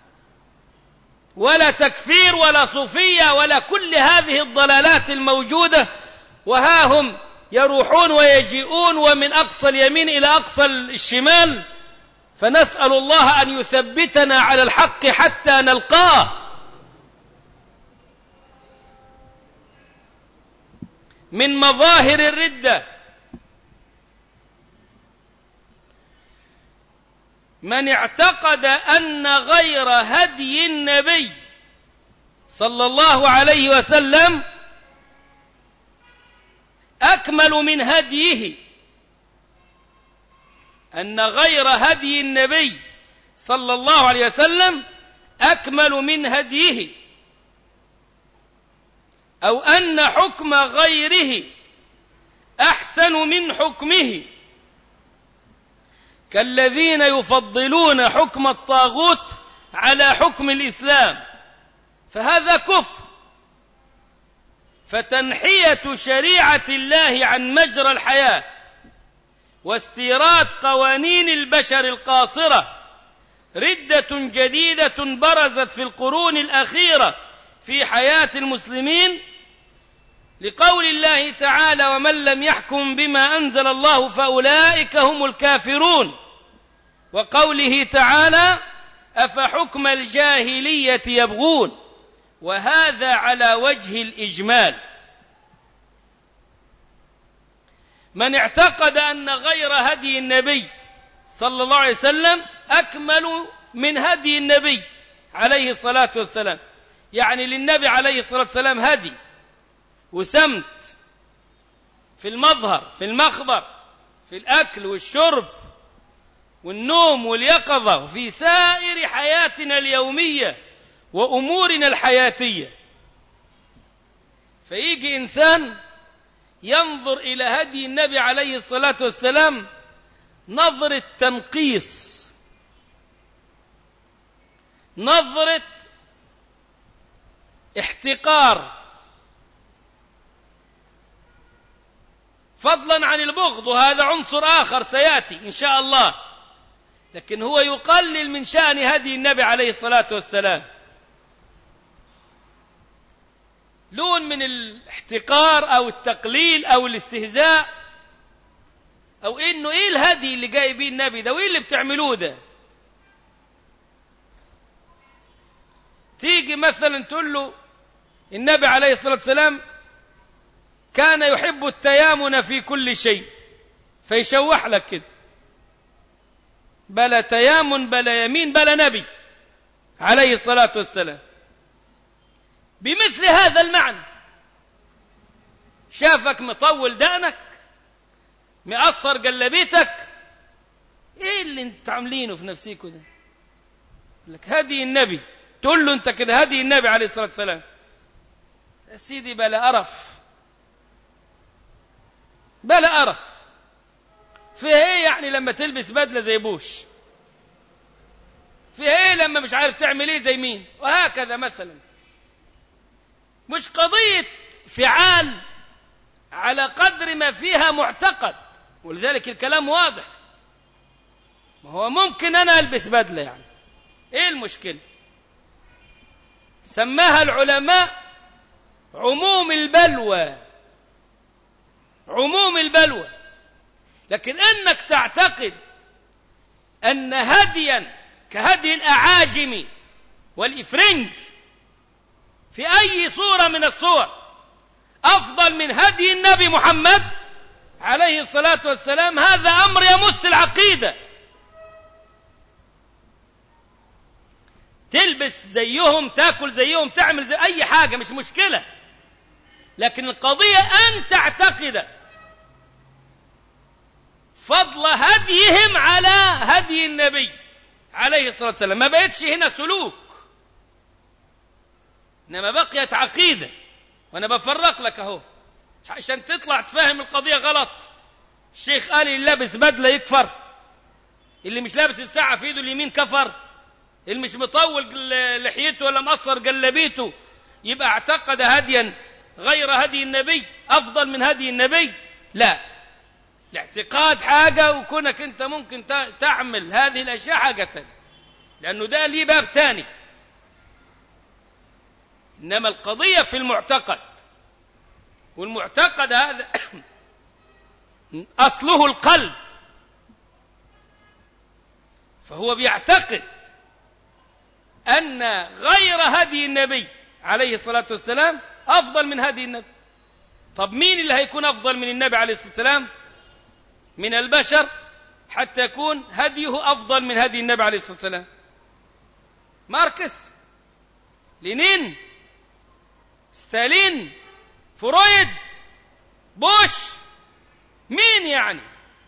ولا تكفير ولا صوفية ولا كل هذه الضلالات الموجودة. وها هم يروحون ويجيئون ومن أقصى اليمين إلى أقصى الشمال، فنسأل الله أن يثبتنا على الحق حتى نلقاه. من مظاهر الردة من اعتقد أن غير هدي النبي صلى الله عليه وسلم أكمل من هديه، أن غير هدي النبي صلى الله عليه وسلم أكمل من هديه، أو أن حكم غيره أحسن من حكمه، كالذين يفضلون حكم الطاغوت على حكم الإسلام، فهذا كفر. فتنحية شريعة الله عن مجرى الحياة واستيراد قوانين البشر القاصرة ردة جديدة برزت في القرون الأخيرة في حياة المسلمين، لقول الله تعالى: ومن لم يحكم بما أنزل الله فأولئك هم الكافرون، وقوله تعالى: أفحكم الجاهلية يبغون، وهذا على وجه الإجمال. من اعتقد أن غير هدي النبي صلى الله عليه وسلم أكمل من هدي النبي عليه الصلاة والسلام، يعني للنبي عليه الصلاة والسلام هدي وسمت في المظهر، في المخبر، في الأكل والشرب والنوم واليقظة، وفي سائر حياتنا اليومية وأمورنا الحياتية. فيجي إنسان ينظر إلى هدي النبي عليه الصلاة والسلام نظرة تنقيص، نظرة احتقار، فضلا عن البغض، وهذا عنصر آخر سيأتي إن شاء الله، لكن هو يقلل من شأن هدي النبي عليه الصلاة والسلام. لون من الاحتقار أو التقليل أو الاستهزاء، أو إنه إيه الهدي اللي جاي بيه النبي ده، وإيه اللي بتعملوه ده. تيجي مثلا تقول له النبي عليه الصلاة والسلام كان يحب التيامن في كل شيء، فيشوح لك كده، بلا تيامن بلا يمين بلا نبي عليه الصلاة والسلام، بمثل هذا المعنى. شافك مطول دقنك، مقصر جلبيتك، ايه اللي انت عاملينه في نفسيكوا ده؟ لك هدي النبي، تقول له انت كده هدي النبي عليه الصلاة والسلام. يا سيدي بلا قرف، بلا قرف. فيها ايه يعني لما تلبس بدلة زي بوش؟ فيها ايه لما مش عارف تعمل ايه زي مين؟ وهكذا مثلا. مش قضية فعال على قدر ما فيها معتقد، ولذلك الكلام واضح. ما هو ممكن أنا ألبس بدلة، يعني إيه المشكلة؟ سماها العلماء عموم البلوى، عموم البلوى. لكن أنك تعتقد أن هديا كهدي الأعاجم والإفرنج في أي صورة من الصور أفضل من هدي النبي محمد عليه الصلاة والسلام، هذا أمر يمس العقيدة. تلبس زيهم، تاكل زيهم، تعمل زي أي حاجة، مش مشكلة، لكن القضية أن تعتقد فضل هديهم على هدي النبي عليه الصلاة والسلام. ما بقتش هنا سلوك، إنما بقيت عقيدة. وأنا بفرق لك أهو عشان تطلع تفهم القضية غلط. الشيخ قال اللي لابس بدلة يكفر، اللي مش لابس الساعة في ايده اليمين كفر، اللي مش مطول لحيته ولا مقصر جلبيته يبقى اعتقد هديا غير هدي النبي أفضل من هدي النبي. لا، الاعتقاد حاجة، وكونك أنت ممكن تعمل هذه الأشياء حاجة تانية، لأنه ده ليه باب تاني. إنما القضية في المعتقد، والمعتقد هذا أصله القلب، فهو بيعتقد أن غير هدي النبي عليه الصلاة والسلام أفضل من هدي النبي. طب مين اللي هيكون أفضل من النبي عليه الصلاة والسلام من البشر حتى يكون هديه أفضل من هدي النبي عليه الصلاة والسلام؟ ماركس، لينين، ستالين، فرويد، بوش، مين يعني؟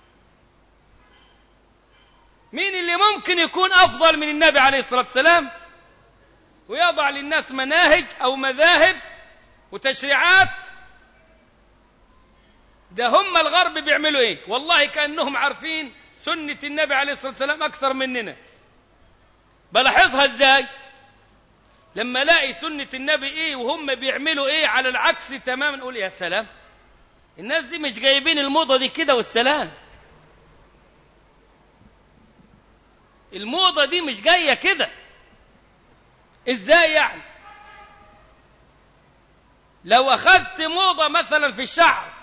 مين اللي ممكن يكون أفضل من النبي عليه الصلاة والسلام ويضع للناس مناهج أو مذاهب وتشريعات؟ ده هم الغرب بيعملوا إيه؟ والله كأنهم عارفين سنة النبي عليه الصلاة والسلام أكثر مننا. بلاحظها إزاي؟ لما لاقي سنة النبي إيه وهم بيعملوا إيه على العكس تماما، نقول يا سلام، الناس دي مش جايبين الموضة دي كده والسلام. الموضة دي مش جاية كده. إزاي يعني؟ لو أخذت موضة مثلا في الشعر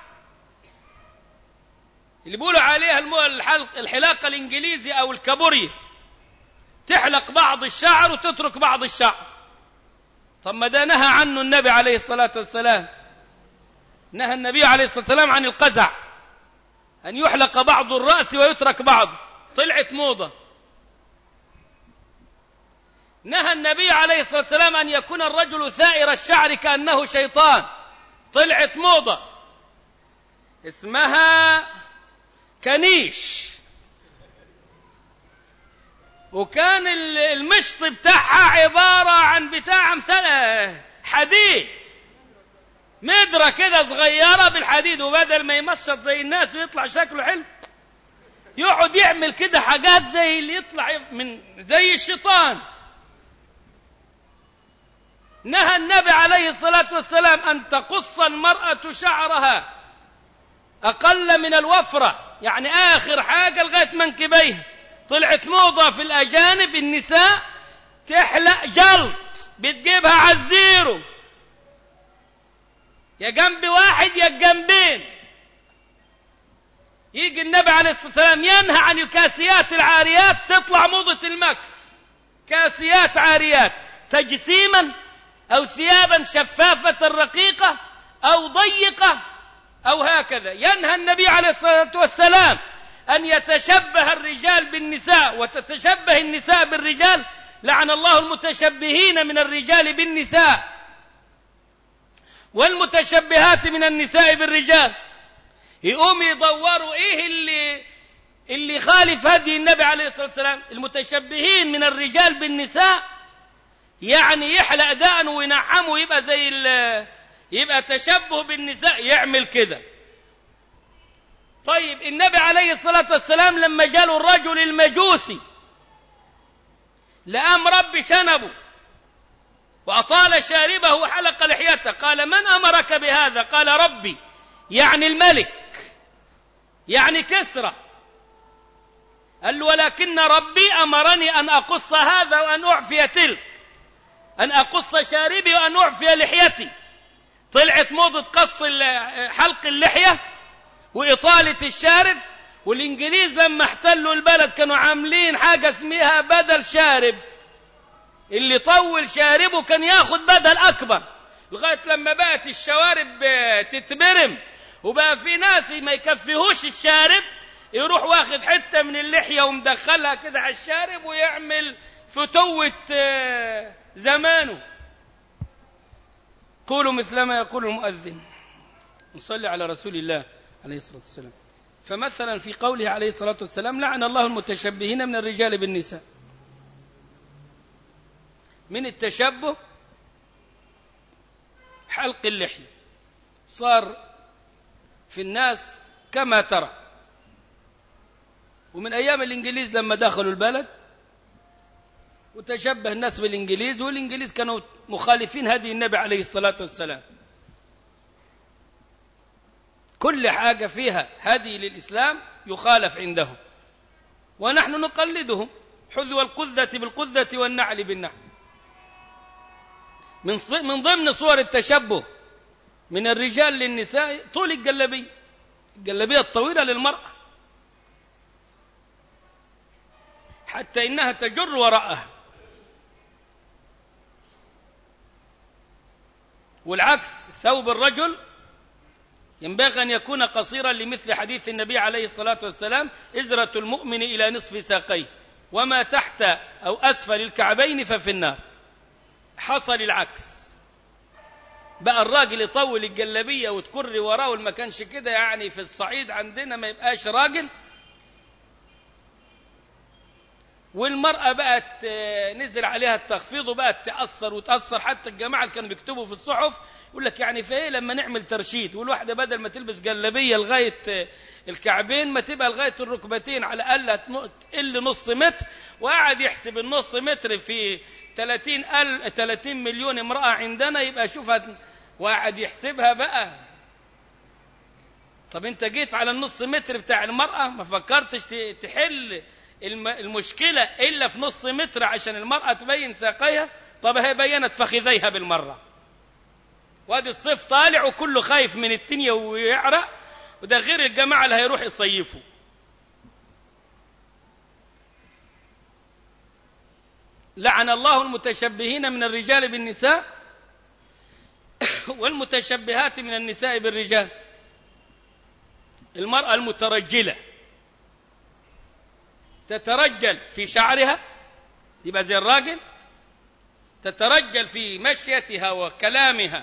اللي بيقولوا عليها الحلاقة الإنجليزي أو الكابوريا، تحلق بعض الشعر وتترك بعض الشعر. طب ما ده نهى عنه النبي عليه الصلاة والسلام. نهى النبي عليه الصلاة والسلام عن القزع، أن يحلق بعض الرأس ويترك بعض. طلعت موضة. نهى النبي عليه الصلاة والسلام أن يكون الرجل سائر الشعر كأنه شيطان. طلعت موضة اسمها كنيش، وكان المشط بتاعها عبارة عن بتاع مسألة حديد، مدرة كده صغيرة بالحديد، وبدل ما يمشط زي الناس ويطلع شكله حلو يقعد يعمل كده حاجات زي اللي يطلع من زي الشيطان. نهى النبي عليه الصلاة والسلام أن تقص المرأة شعرها أقل من الوفرة، يعني آخر حاجة لغاية منكبيها. طلعت موضة في الأجانب النساء تحلق جلط، بتجيبها على الزيرو، يا جنب واحد يا جنبين. يجي النبي عليه الصلاة والسلام ينهى عن الكاسيات العاريات، تطلع موضة المكس، كاسيات عاريات تجسيما أو ثيابا شفافة رقيقة أو ضيقة أو هكذا. ينهى النبي عليه الصلاة والسلام أن يتشبه الرجال بالنساء وتتشبه النساء بالرجال. لعن الله المتشبهين من الرجال بالنساء والمتشبهات من النساء بالرجال. يقوم يدوروا ايه اللي اللي خالف هدي النبي عليه الصلاة والسلام. المتشبهين من الرجال بالنساء يعني يحلق دقنه وينعمه ويبقى زي يبقى تشبه بالنساء، يعمل كده. طيب النبي عليه الصلاة والسلام لما جاله الرجل المجوسي لقام رب شنبه وأطال شاربه وحلق لحيته، قال من أمرك بهذا؟ قال ربي، يعني الملك، يعني كسرى. قال له ولكن ربي أمرني أن أقص هذا وأن أعفي تلك، أن أقص شاربي وأن أعفي لحيتي. طلعت موضة قص حلق اللحية وإطالة الشارب. والإنجليز لما احتلوا البلد كانوا عاملين حاجة اسمها بدل شارب، اللي طول شاربه كان ياخد بدل أكبر، لغاية لما بقت الشوارب تتبرم وبقى في ناس ما يكفيهوش الشارب يروح واخد حتة من اللحية ومدخلها كده على الشارب ويعمل فتوة زمانه. قولوا مثل ما يقول المؤذن. نصلي على رسول الله عليه الصلاة والسلام. فمثلا في قوله عليه الصلاة والسلام لعن الله المتشبهين من الرجال بالنساء. من التشبه حلق اللحية، صار في الناس كما ترى. ومن أيام الإنجليز لما دخلوا البلد وتشبه الناس بالإنجليز، والإنجليز كانوا مخالفين هدي النبي عليه الصلاة والسلام. كل حاجة فيها هدي للإسلام يخالف عندهم، ونحن نقلدهم حذو القذة بالقذة والنعل بالنعل. من من ضمن صور التشبه من الرجال للنساء طول الجلبية، الجلبية الطويلة للمرأة حتى إنها تجر وراءها، والعكس ثوب الرجل ينبغي أن يكون قصيرا لمثل حديث النبي عليه الصلاة والسلام إزرة المؤمن إلى نصف ساقيه وما تحت أو أسفل الكعبين ففي النار. حصل العكس، بقى الراجل يطول الجلبية وتكر وراه، والما كانش كده يعني في الصعيد عندنا ما يبقاش راجل. والمرأة بقت نزل عليها التخفيض وبقت تأثر وتأثر. حتى الجماعة اللي كانوا بيكتبوا في الصحف يقول لك يعني في ايه لما نعمل ترشيد، والواحدة بدل ما تلبس جلبية لغاية الكعبين ما تبقى لغاية الركبتين على الأقل تقل نص متر. وقعد يحسب النص متر في ثلاثين ألف ثلاثين مليون امرأة عندنا، يبقى شوفها وقعد يحسبها بقى. طب انت جيت على النص متر بتاع المرأة، ما فكرتش تحل المشكلة إلا في نص متر عشان المرأة تبين ساقيها؟ طب هي بينت فخذيها بالمرة، وادي الصيف طالع وكله خايف من التنية ويعرق، وده غير الجماعة اللي هيروح يصيفوا. لعن الله المتشبهين من الرجال بالنساء والمتشبهات من النساء بالرجال. المرأة المترجلة تترجل في شعرها يبقى زي الراجل، تترجل في مشيتها وكلامها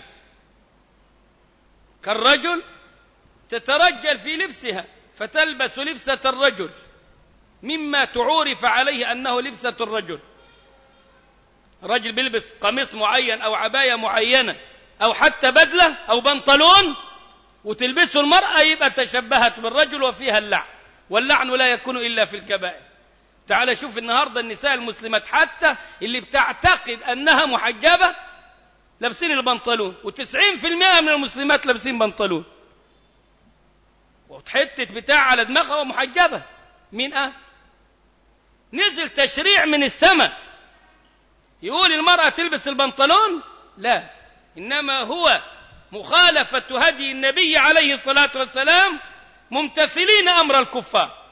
كالرجل، تترجل في لبسها فتلبس لبسة الرجل مما تعورف عليه أنه لبسة الرجل. الرجل بيلبس قميص معين أو عباية معينة أو حتى بدلة أو بنطلون وتلبسه المرأة، يبقى تشبهت بالرجل وفيها اللعن، واللعن لا يكون إلا في الكبائر. تعال شوف النهاردة النساء المسلمات حتى اللي بتعتقد أنها محجبة لابسين البنطلون، وتسعين في المئة من المسلمات لابسين بنطلون. تحط حتة بتاع على دماغها ومحجبة. مين قال؟ نزل تشريع من السماء يقول المرأة تلبس البنطلون؟ لا، إنما هو مخالفة هدي النبي عليه الصلاة والسلام، ممتثلين أمر الكفار.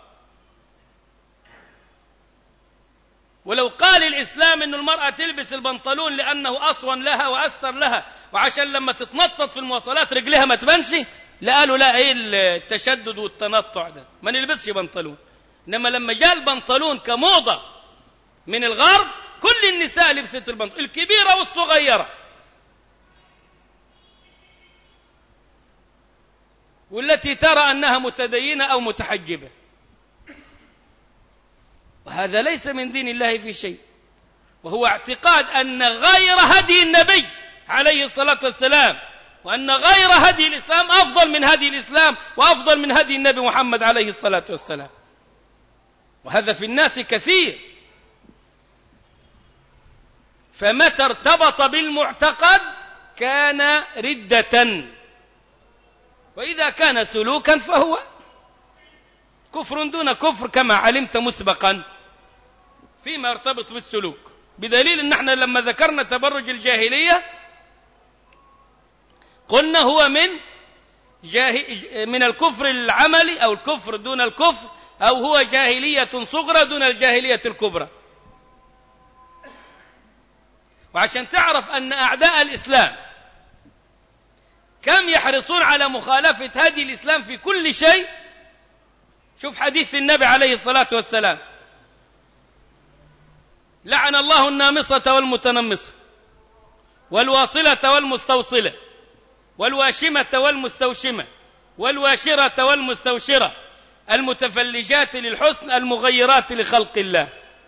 ولو قال الإسلام أن المرأة تلبس البنطلون لأنه أصون لها وأستر لها وعشان لما تتنطط في المواصلات رجلها ما تبانش، لقالوا لا، إيه التشدد والتنطع ده، ما نلبسش بنطلون. إنما لما جاء البنطلون كموضة من الغرب، كل النساء لبست البنطلون، الكبيرة والصغيرة، والتي ترى أنها متدينة أو متحجبة. وهذا ليس من دين الله في شيء، وهو اعتقاد أن غير هدي النبي عليه الصلاة والسلام وأن غير هدي الإسلام أفضل من هدي الإسلام وأفضل من هدي النبي محمد عليه الصلاة والسلام. وهذا في الناس كثير. فمتى ارتبط بالمعتقد كان ردة، وإذا كان سلوكا فهو كفر دون كفر كما علمت مسبقا فيما يرتبط بالسلوك. بدليل أن احنا لما ذكرنا تبرج الجاهلية قلنا هو من جاهل من الكفر العملي أو الكفر دون الكفر، أو هو جاهلية صغرى دون الجاهلية الكبرى. وعشان تعرف أن أعداء الإسلام كم يحرصون على مخالفة هدي الإسلام في كل شيء، شوف حديث النبي عليه الصلاة والسلام: لعن الله النامصة والمتنمصة والواصلة والمستوصلة والواشمة والمستوشمة والواشرة والمستوشرة المتفلجات للحسن المغيرات لخلق الله.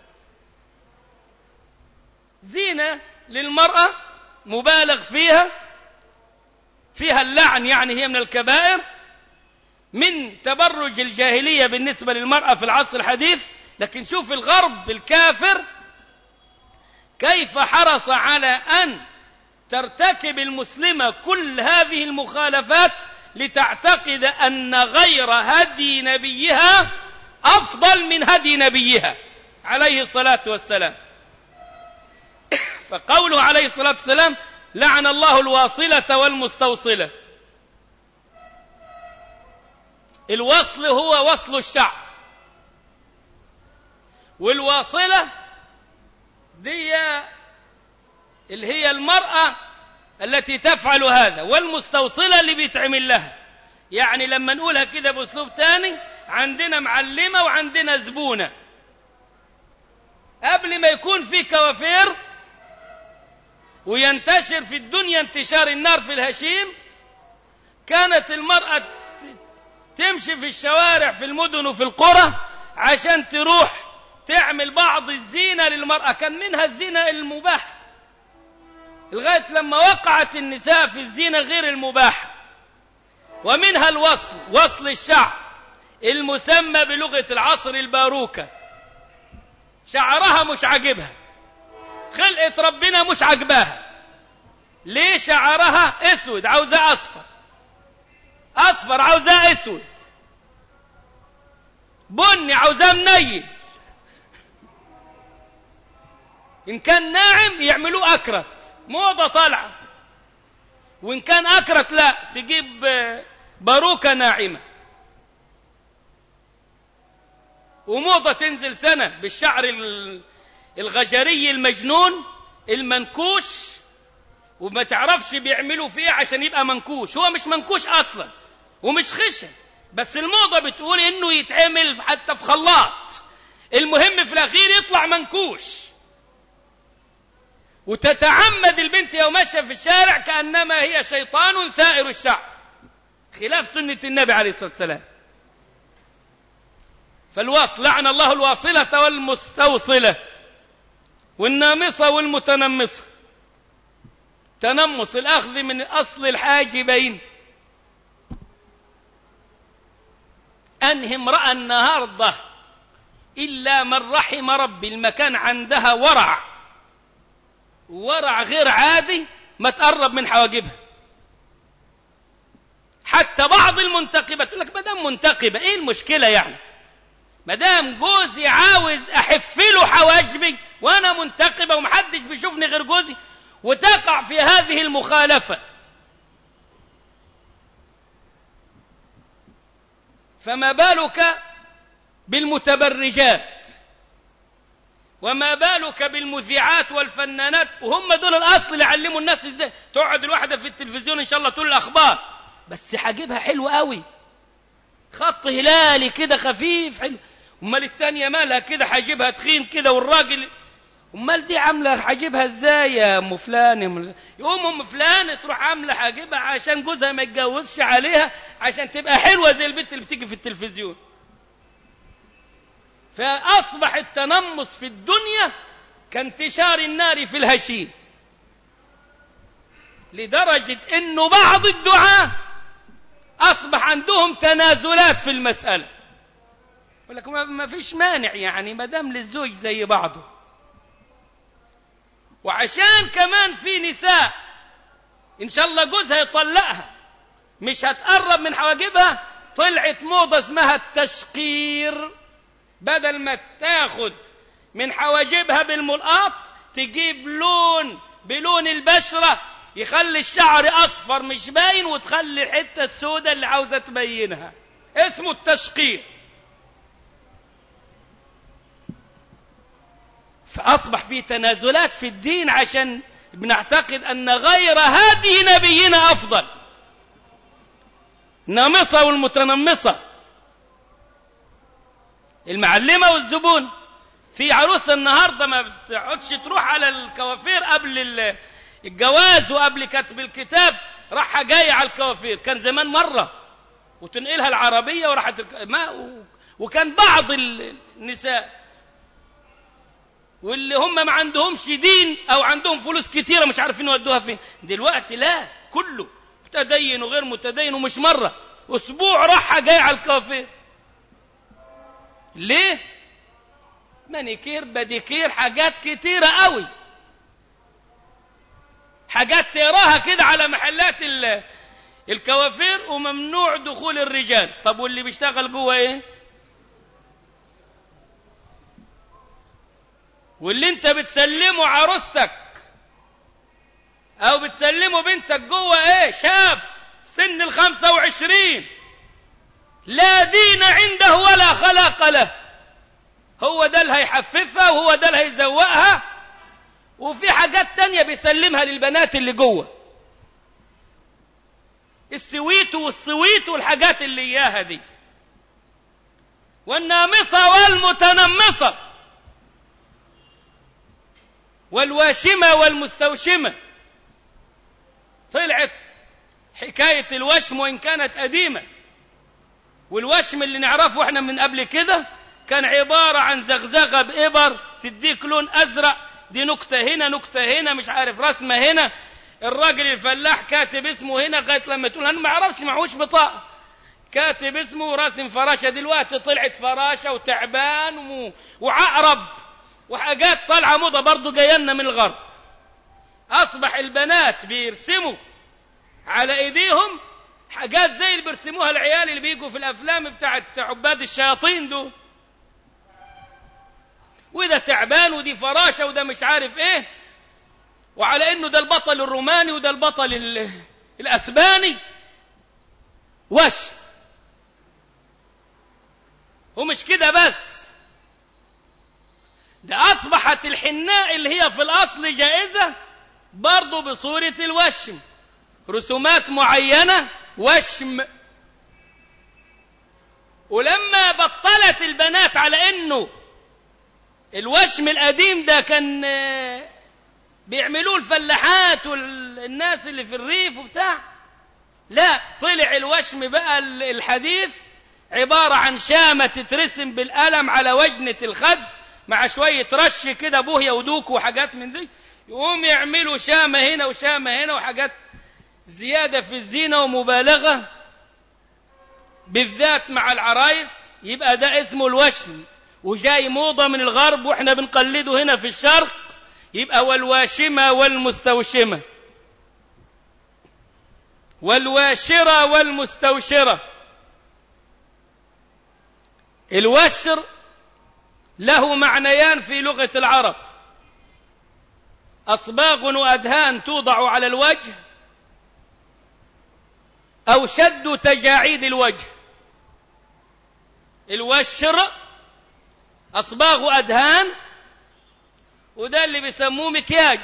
زينة للمرأة مبالغ فيها، فيها اللعن، يعني هي من الكبائر، من تبرج الجاهلية بالنسبة للمرأة في العصر الحديث. لكن شوف الغرب الكافر كيف حرص على أن ترتكب المسلمة كل هذه المخالفات لتعتقد أن غير هدي نبيها أفضل من هدي نبيها عليه الصلاة والسلام. فقوله عليه الصلاة والسلام: لعن الله الواصلة والمستوصلة. الوصل هو وصل الشعر، والواصلة دي اللي هي المرأة التي تفعل هذا، والمستوصلة اللي بيتعمل لها. يعني لما نقولها كده بأسلوب تاني، عندنا معلمة وعندنا زبونة. قبل ما يكون في كوافير وينتشر في الدنيا انتشار النار في الهشيم، كانت المرأة تمشي في الشوارع في المدن وفي القرى عشان تروح تعمل بعض الزينة للمرأة، كان منها الزينة المباحة، لغاية لما وقعت النساء في الزينة غير المباحة. ومنها الوصل، وصل الشعر المسمى بلغة العصر الباروكة. شعرها مش عاجبها، خلقت ربنا مش عاجباها. ليه؟ شعرها اسود عاوزاه اصفر، اصفر عاوزاه اسود، بني عاوزاه منيل، ان كان ناعم يعملوه اكرت، موضة طالعة. وان كان اكرت لا، تجيب باروكة ناعمة. وموضة تنزل سنة بالشعر الغجري المجنون المنكوش، وما تعرفش بيعملوا فيه عشان يبقى منكوش. هو مش منكوش اصلا ومش خشن، بس الموضة بتقول انه يتعمل حتى في خلاط، المهم في الاخير يطلع منكوش. وتتعمد البنت يوم ماشية في الشارع كأنما هي شيطان ثائر الشعر، خلاف سنة النبي عليه الصلاة والسلام. فالوصل: لعن الله الواصلة والمستوصلة والنامصة والمتنمصة. تنمص الأخذ من أصل الحاجبين. أنهي امرأة النهاردة إلا من رحم ربي المكان عندها ورع، ورع غير عادي، ما تقرب من حواجبها. حتى حتى بعض المنتقبات يقول لك ما دام منتقبة ايه المشكلة يعني؟ ما دام جوزي عاوز احف له حواجبي وانا منتقبة ومحدش بيشوفني غير جوزي، وتقع في هذه المخالفة. فما بالك بالمتبرجات، وما بالك بالمذيعات والفنانات، وهم دول الأصل اللي علموا الناس ازاي تقعد الواحدة في التلفزيون إن شاء الله تقول الأخبار، بس حاجبها حلو قوي، خط هلالي كده خفيف حلو. امال التانية مالها كده حاجبها تخين كده، والراجل امال دي عاملة حاجبها ازاي يا ام فلان؟ يقوم ام فلان تروح عاملة حاجبها عشان جوزها ما يتجوزش عليها، عشان تبقى حلوة زي البنت اللي بتيجي في التلفزيون. فأصبح التنمص في الدنيا كانتشار النار في الهشيم، لدرجة انه بعض الدعاة اصبح عندهم تنازلات في المسألة، يقول لك ما فيش مانع يعني ما دام للزوج زي بعضه. وعشان كمان في نساء ان شاء الله جوزها يطلقها مش هتقرب من حواجبها، طلعت موضة اسمها التشقير، بدل ما تاخد من حواجبها بالملقاط تجيب لون بلون البشرة يخلي الشعر أصفر مش باين، وتخلي الحتة السوداء اللي عاوزة تبينها، اسمه التشقير. فأصبح في تنازلات في الدين عشان بنعتقد أن غير هذه نبينا أفضل، النامصة والمتنمصة، المعلمة والزبون. في عروسة النهاردة ما بتقعدش تروح على الكوافير قبل الجواز وقبل كتب الكتاب، راح جاي على الكوافير. كان زمان مرة وتنقلها العربية وراحت ما و... وكان بعض النساء واللي هم ما عندهمش دين او عندهم فلوس كتيرة مش عارفين يودوها فين. دلوقتي لا، كله متدين وغير متدين، ومش مرة اسبوع راح جاي على الكوافير. ليه؟ مانيكير بديكير، حاجات كتيرة قوي، حاجات تراها كده على محلات الكوافير، وممنوع دخول الرجال. طب واللي بيشتغل جوه ايه؟ واللي انت بتسلمه عروستك او بتسلمه بنتك جوه ايه؟ شاب سن الخمسة وعشرين لا دين عنده ولا خلاق له، هو ده اللي هيحففها وهو ده اللي هيزوقها، وفي حاجات تانية بيسلمها للبنات اللي جوه، السويت والسويت والحاجات اللي اياها دي. والنامصة والمتنمصة والواشمة والمستوشمة، طلعت حكاية الوشم وإن كانت قديمة. والوشم اللي نعرفه احنا من قبل كده كان عبارة عن زغزغة بإبر تديك لون أزرق، دي نكتة هنا نكتة هنا مش عارف رسمة هنا، الراجل الفلاح كاتب اسمه هنا لغاية لما تقول أنا ما أعرفش معهوش بطاقة، كاتب اسمه وراسم فراشة. دلوقتي طلعت فراشة وتعبان وعقرب وحاجات طالعة موضة برضو جاينا من الغرب. أصبح البنات بيرسموا على إيديهم حاجات زي اللي بيرسموها العيال اللي بيجوا في الأفلام بتاعت عباد الشياطين دول، وده تعبان ودي فراشة وده مش عارف إيه، وعلى إنه ده البطل الروماني وده البطل الأسباني. وش ومش كده بس، ده أصبحت الحناء اللي هي في الأصل جائزة برضو بصورة الوشم، رسومات معينة وشم. ولما بطلت البنات على إنه الوشم القديم ده كان بيعملوه الفلاحات والناس اللي في الريف وبتاع، لا، طلع الوشم بقى الحديث عبارة عن شامة تترسم بالقلم على وجنة الخد مع شوية رش كده بوهية ودوك وحاجات من دي، يقوم يعملوا شامة هنا وشامة هنا وحاجات زيادة في الزينة ومبالغة بالذات مع العرايس. يبقى ده اسمه الوشم، وجاي موضة من الغرب واحنا بنقلده هنا في الشرق، يبقى والواشمة والمستوشمة. والواشرة والمستوشرة. الوشر له معنيان في لغة العرب: أصباغ وأدهان توضع على الوجه، أو شد تجاعيد الوجه. الوشر أصباغ وأدهان، وده اللي بيسموه مكياج.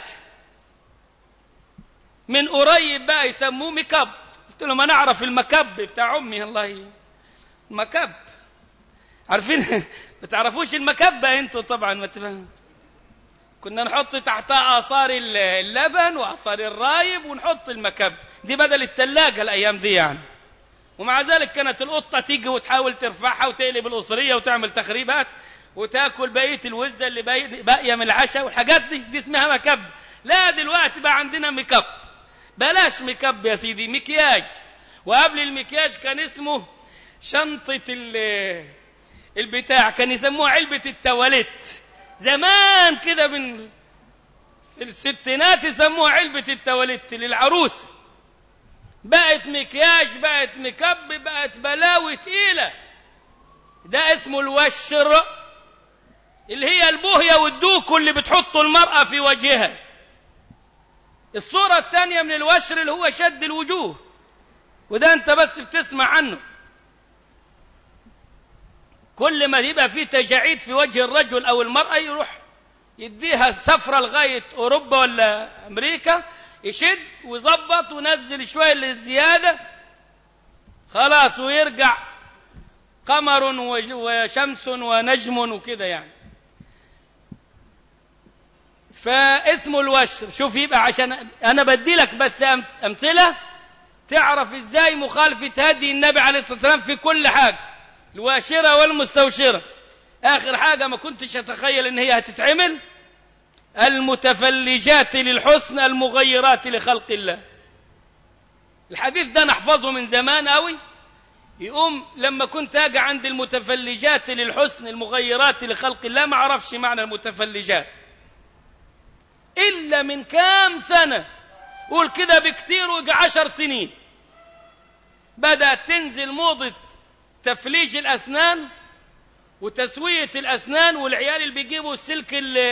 من قريب بقى يسموه مكب. قلت لهم أنا أعرف المكب بتاع أمي، الله مكب. عارفين؟ ما تعرفوش المكبة أنتوا طبعا، ما تفهم. كنا نحط تحتها آثار اللبن وآثار الرايب ونحط المكب دي بدل التلاجة الأيام دي يعني. ومع ذلك كانت القطة تيجي وتحاول ترفعها وتقلب الأسرية وتعمل تخريبات وتاكل بقية الوزة اللي باقية من العشاء والحاجات دي. دي اسمها مكب. لا، دلوقتي بقى عندنا مكب. بلاش مكب يا سيدي، مكياج. وقبل المكياج كان اسمه شنطة البتاع، كان يسموها علبة التواليت زمان كده، من في الستينات يسموها علبة التواليت للعروسة. بقت مكياج، بقت مكب، بقت بلاوي تقيلة. ده اسمه الوشر، اللي هي البوهية والدوك اللي بتحطه المرأة في وجهها. الصورة الثانية من الوشر اللي هو شد الوجوه، وده انت بس بتسمع عنه. كل ما يبقى فيه تجاعيد في وجه الرجل أو المرأة يروح يديها سفرة لغاية أوروبا ولا أمريكا، يشد ويظبط ونزل شوية للزيادة خلاص، ويرجع قمر وشمس ونجم وكده يعني. فاسمه الوشر. شوف، يبقى عشان أنا بدي لك بس أمثلة تعرف إزاي مخالفة هدي النبي عليه الصلاة والسلام في كل حاجة. الواشرة والمستوشرة. آخر حاجة ما كنتش أتخيل إن هي هتتعمل: المتفلجات للحسن المغيرات لخلق الله. الحديث ده نحفظه من زمان قوي. يقوم لما كنت أجي عند المتفلجات للحسن المغيرات لخلق الله ما أعرفش معنى المتفلجات إلا من كام سنة، قول كده بكتير ويجي عشر سنين، بدأت تنزل موضة تفليج الأسنان وتسوية الأسنان، والعيال اللي بيجيبوا السلك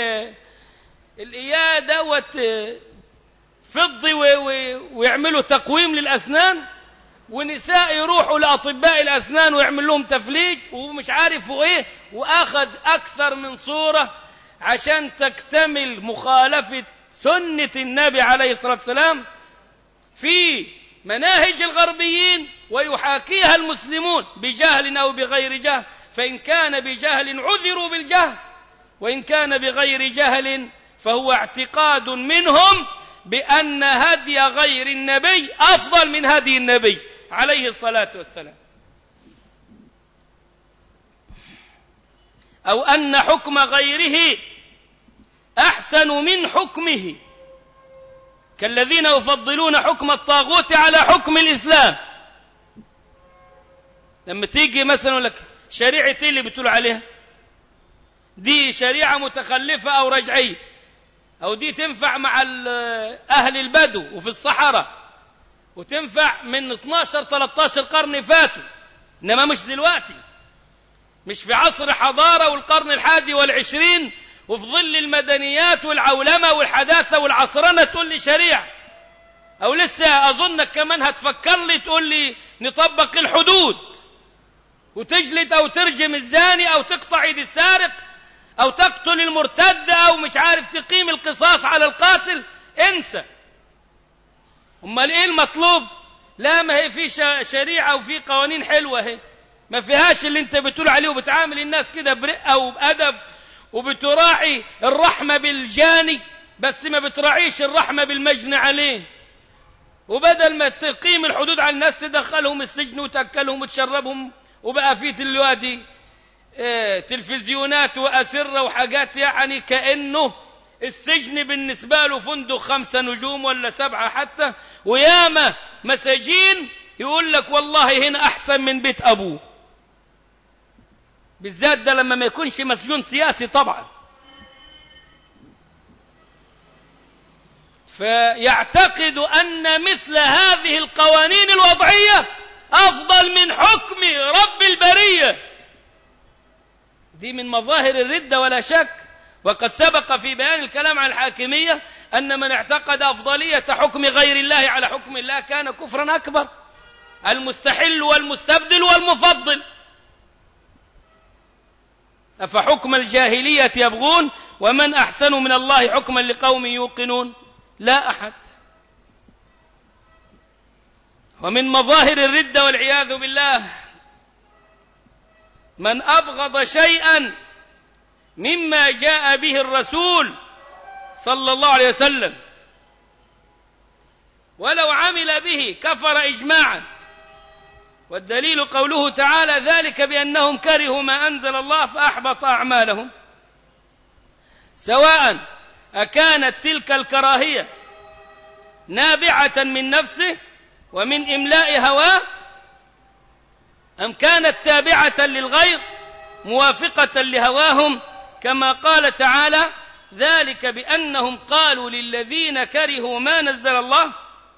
الإياه دوت فضي ويعملوا تقويم للأسنان، ونساء يروحوا لأطباء الأسنان ويعمل لهم تفليج ومش عارف ايه، وأخذ أكثر من صورة عشان تكتمل مخالفة سنة النبي عليه الصلاة والسلام في مناهج الغربيين ويحاكيها المسلمون بجهل أو بغير جهل. فإن كان بجهل عذروا بالجهل، وإن كان بغير جهل فهو اعتقاد منهم بأن هدي غير النبي أفضل من هدي النبي عليه الصلاة والسلام، أو أن حكم غيره أحسن من حكمه، كالذين يفضلون حكم الطاغوت على حكم الإسلام. لما تيجي مثلا لك شريعة اللي بتقول عليها دي شريعة متخلفة أو رجعية، أو دي تنفع مع أهل البدو وفي الصحراء، وتنفع من اثناشر ثلاثة عشر قرن فاتوا، إنما مش دلوقتي، مش في عصر حضارة والقرن الحادي والعشرين وفي ظل المدنيات والعولمة والحداثة والعصرنة تقول لي شريعة. أو لسه أظنك كمان هتفكر لي تقول لي نطبق الحدود وتجلد أو ترجم الزاني أو تقطع يد السارق أو تقتل المرتد أو مش عارف تقيم القصاص على القاتل. انسى. أمال إيه المطلوب؟ لا، ما هي في شريعة وفي قوانين حلوة، هي ما فيهاش اللي انت بتقول عليه، وبتعامل الناس كده برقة وبأدب، وبتراعي الرحمة بالجاني بس ما بتراعيش الرحمة بالمجني عليه. وبدل ما تقيم الحدود على الناس تدخلهم السجن وتأكلهم وتشربهم، وبقى في دلوقتي اه تلفزيونات وأسرة وحاجات يعني كأنه السجن بالنسبة له فندق خمسة نجوم ولا سبعة حتى، وياما مساجين يقول لك والله هنا أحسن من بيت أبوه، بالذات ده لما ما يكونش مسجون سياسي طبعا. فيعتقد أن مثل هذه القوانين الوضعية أفضل من حكم رب البرية. دي من مظاهر الردة ولا شك. وقد سبق في بيان الكلام عن الحاكمية أن من اعتقد أفضلية حكم غير الله على حكم الله كان كفرا أكبر، المستحل والمستبدل والمفضل. أفحكم الجاهلية يبغون ومن أحسن من الله حكما لقوم يوقنون؟ لا أحد. ومن مظاهر الردة والعياذ بالله من أبغض شيئا مما جاء به الرسول صلى الله عليه وسلم ولو عمل به كفر إجماعا، والدليل قوله تعالى: ذلك بأنهم كرهوا ما أنزل الله فأحبط أعمالهم. سواء أكانت تلك الكراهية نابعة من نفسه ومن إملاء هواه، أم كانت تابعة للغير موافقة لهواهم، كما قال تعالى: ذلك بأنهم قالوا للذين كرهوا ما نزل الله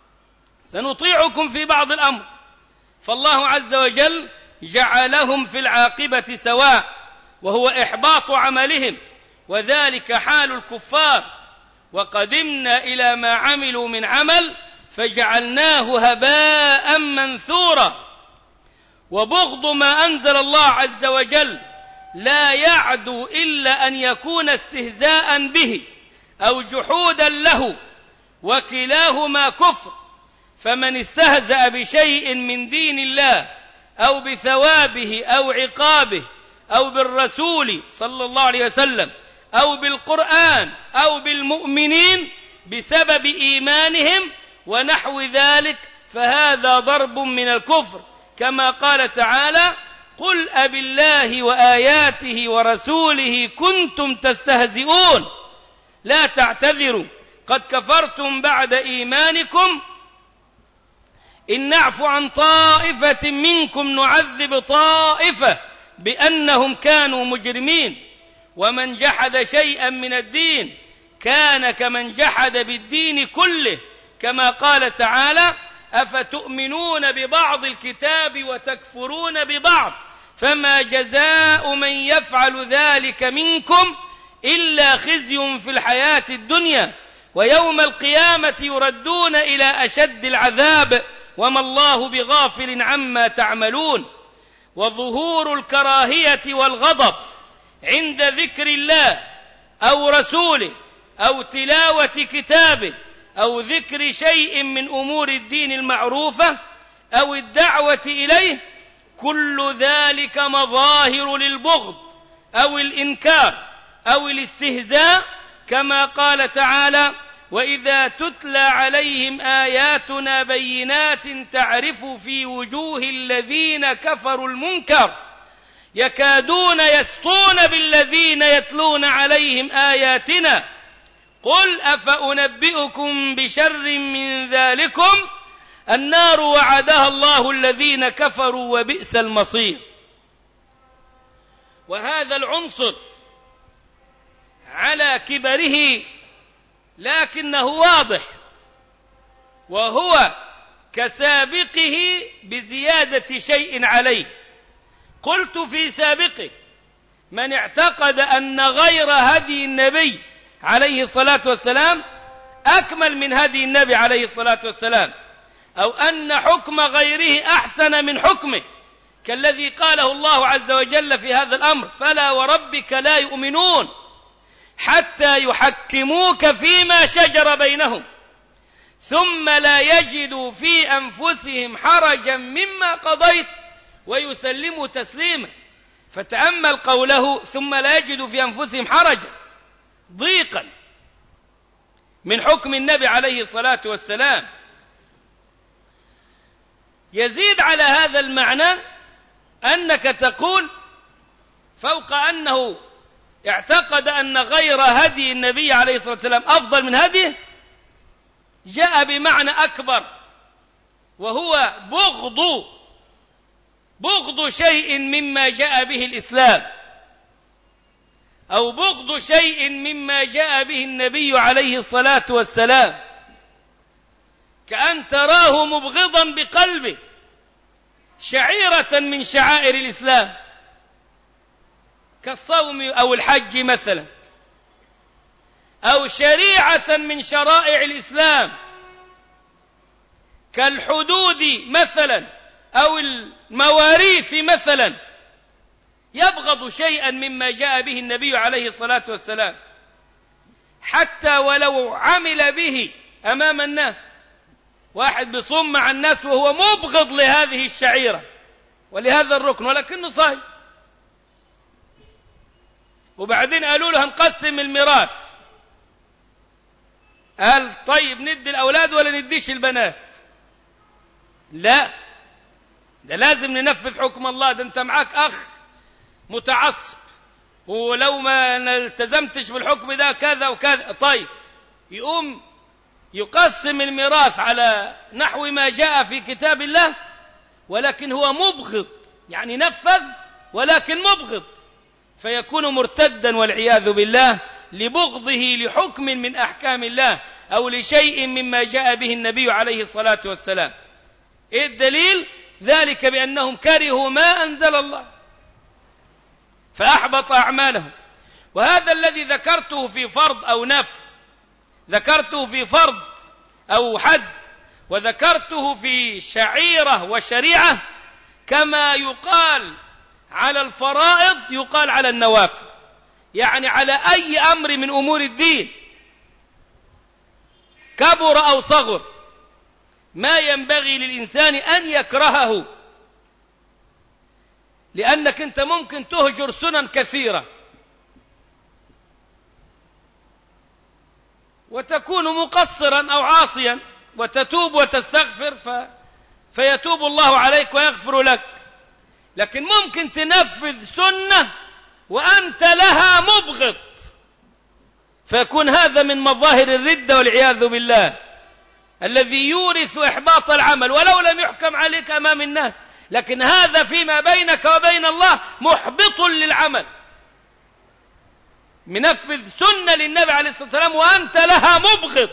سنطيعكم في بعض الأمر. فالله عز وجل جعلهم في العاقبة سواء، وهو إحباط عملهم، وذلك حال الكفار. وقدمنا إلى ما عملوا من عمل فجعلناه هباء منثورا. وبغض ما أنزل الله عز وجل لا يعدو إلا أن يكون استهزاء به أو جحودا له، وكلاهما كفر. فمن استهزأ بشيء من دين الله أو بثوابه أو عقابه أو بالرسول صلى الله عليه وسلم أو بالقرآن أو بالمؤمنين بسبب إيمانهم ونحو ذلك فهذا ضرب من الكفر، كما قال تعالى: قل أبالله وآياته ورسوله كنتم تستهزئون لا تعتذروا قد كفرتم بعد إيمانكم إن نعفو عن طائفة منكم نعذب طائفة بأنهم كانوا مجرمين. ومن جحد شيئا من الدين كان كمن جحد بالدين كله، كما قال تعالى: أفتؤمنون ببعض الكتاب وتكفرون ببعض فما جزاء من يفعل ذلك منكم إلا خزي في الحياة الدنيا ويوم القيامة يردون إلى أشد العذاب وما الله بغافل عما تعملون. وظهور الكراهية والغضب عند ذكر الله أو رسوله أو تلاوة كتابه أو ذكر شيء من أمور الدين المعروفة أو الدعوة إليه، كل ذلك مظاهر للبغض أو الإنكار أو الاستهزاء، كما قال تعالى: وإذا تتلى عليهم آياتنا بينات تعرف في وجوه الذين كفروا المنكر يكادون يسطون بالذين يتلون عليهم آياتنا قل أفأنبئكم بشر من ذلكم النار وعدها الله الذين كفروا وبئس المصير. وهذا العنصر على كبره لكنه واضح، وهو كسابقه بزيادة شيء عليه. قلت في سابقه: من اعتقد أن غير هدي النبي عليه الصلاة والسلام أكمل من هدي النبي عليه الصلاة والسلام، أو أن حكم غيره أحسن من حكمه، كالذي قاله الله عز وجل في هذا الأمر: فلا وربك لا يؤمنون حتى يحكموك فيما شجر بينهم ثم لا يجدوا في أنفسهم حرجا مما قضيت ويسلموا تسليما. فتأمل قوله: ثم لا يجدوا في أنفسهم حرجا، ضيقا من حكم النبي عليه الصلاة والسلام. يزيد على هذا المعنى أنك تقول فوق أنه اعتقد أن غير هدي النبي عليه الصلاة والسلام أفضل من هديه، جاء بمعنى أكبر، وهو بغض بغض شيء مما جاء به الإسلام، أو بغض شيء مما جاء به النبي عليه الصلاة والسلام. كأن تراه مبغضا بقلبه، شعيرة من شعائر الإسلام كالصوم أو الحج مثلا، أو شريعة من شرائع الإسلام كالحدود مثلا أو المواريث مثلا، يبغض شيئا مما جاء به النبي عليه الصلاة والسلام حتى ولو عمل به أمام الناس. واحد بيصوم مع الناس وهو مبغض لهذه الشعيرة ولهذا الركن ولكنه صايم، وبعدين قالوا له هنقسم الميراث، قال طيب ندي الأولاد ولا نديش البنات؟ لا، ده لازم ننفذ حكم الله، ده انت معاك أخ متعصب ولو ما التزمتش بالحكم ده كذا وكذا. طيب يقوم يقسم الميراث على نحو ما جاء في كتاب الله، ولكن هو مبغض، يعني نفذ ولكن مبغض، فيكون مرتدا والعياذ بالله لبغضه لحكم من أحكام الله أو لشيء مما جاء به النبي عليه الصلاة والسلام. إيه الدليل؟ ذلك بأنهم كرهوا ما أنزل الله فأحبط أعمالهم. وهذا الذي ذكرته في فرض أو نفل، ذكرته في فرض أو حد، وذكرته في شعيرة وشريعة، كما يقال على الفرائض يقال على النوافل، يعني على أي أمر من أمور الدين كبر أو صغر ما ينبغي للإنسان أن يكرهه، لأنك أنت ممكن تهجر سنن كثيرة وتكون مقصرا أو عاصيا وتتوب وتستغفر ف... فيتوب الله عليك ويغفر لك، لكن ممكن تنفذ سنة وأنت لها مبغض، فيكون هذا من مظاهر الردة والعياذ بالله الذي يورث إحباط العمل ولو لم يحكم عليك أمام الناس، لكن هذا فيما بينك وبين الله محبط للعمل. منفذ سنة للنبي عليه الصلاة والسلام وأنت لها مبغض،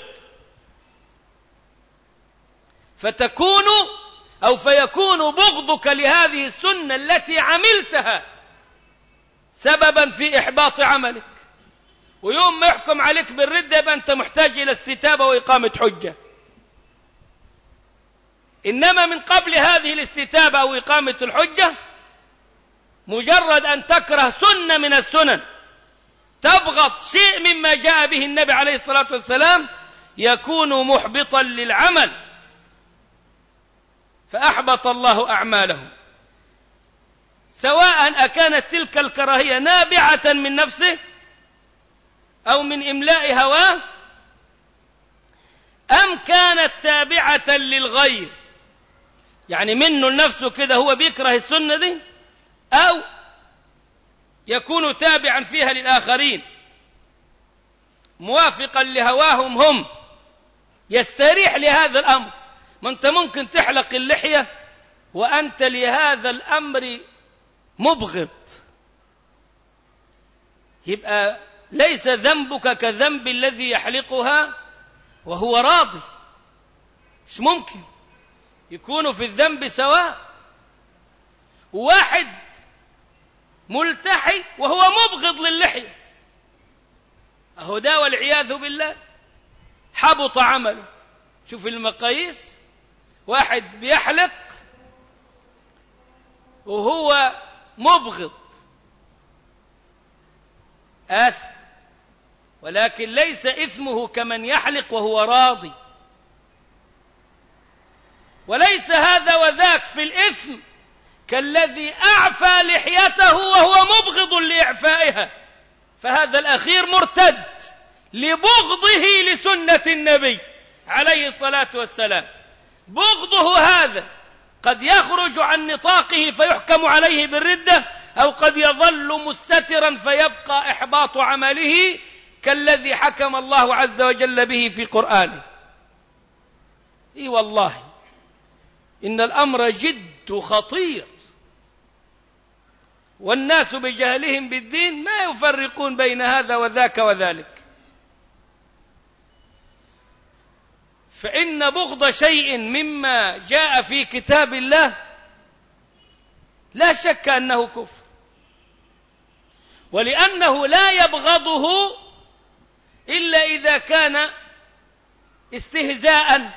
فتكون أو فيكون بغضك لهذه السنة التي عملتها سببا في إحباط عملك، ويوم ما يحكم عليك بالردة يبقى أنت محتاج إلى استتابة وإقامة حجة. إنما من قبل هذه الاستتابة أو إقامة الحجة مجرد أن تكره سنة من السنن، تبغض شيء مما جاء به النبي عليه الصلاة والسلام، يكون محبطا للعمل فأحبط الله أعمالهم، سواء أكانت تلك الكراهية نابعة من نفسه أو من إملاء هواه أم كانت تابعة للغير، يعني منه لنفسه كده هو بيكره السنة دي، أو يكون تابعا فيها للآخرين موافقا لهواهم هم، يستريح لهذا الأمر. ما أنت ممكن تحلق اللحية وأنت لهذا الأمر مبغض، يبقى ليس ذنبك كذنب الذي يحلقها وهو راضي، مش ممكن يكونوا في الذنب سواء. واحد ملتحي وهو مبغض للحية، أهو ده والعياذ بالله حبط عمله. شوف المقاييس، واحد بيحلق وهو مبغض آثم، ولكن ليس إثمه كمن يحلق وهو راضي، وليس هذا وذاك في الإثم كالذي أعفى لحيته وهو مبغض لإعفائها، فهذا الأخير مرتد لبغضه لسنة النبي عليه الصلاة والسلام. بغضه هذا قد يخرج عن نطاقه فيحكم عليه بالردة، أو قد يظل مستترا فيبقى إحباط عمله كالذي حكم الله عز وجل به في قرآنه. إي والله إن الأمر جد خطير، والناس بجهلهم بالدين ما يفرقون بين هذا وذاك وذلك. فإن بغض شيء مما جاء في كتاب الله لا شك أنه كفر، ولأنه لا يبغضه إلا إذا كان استهزاء.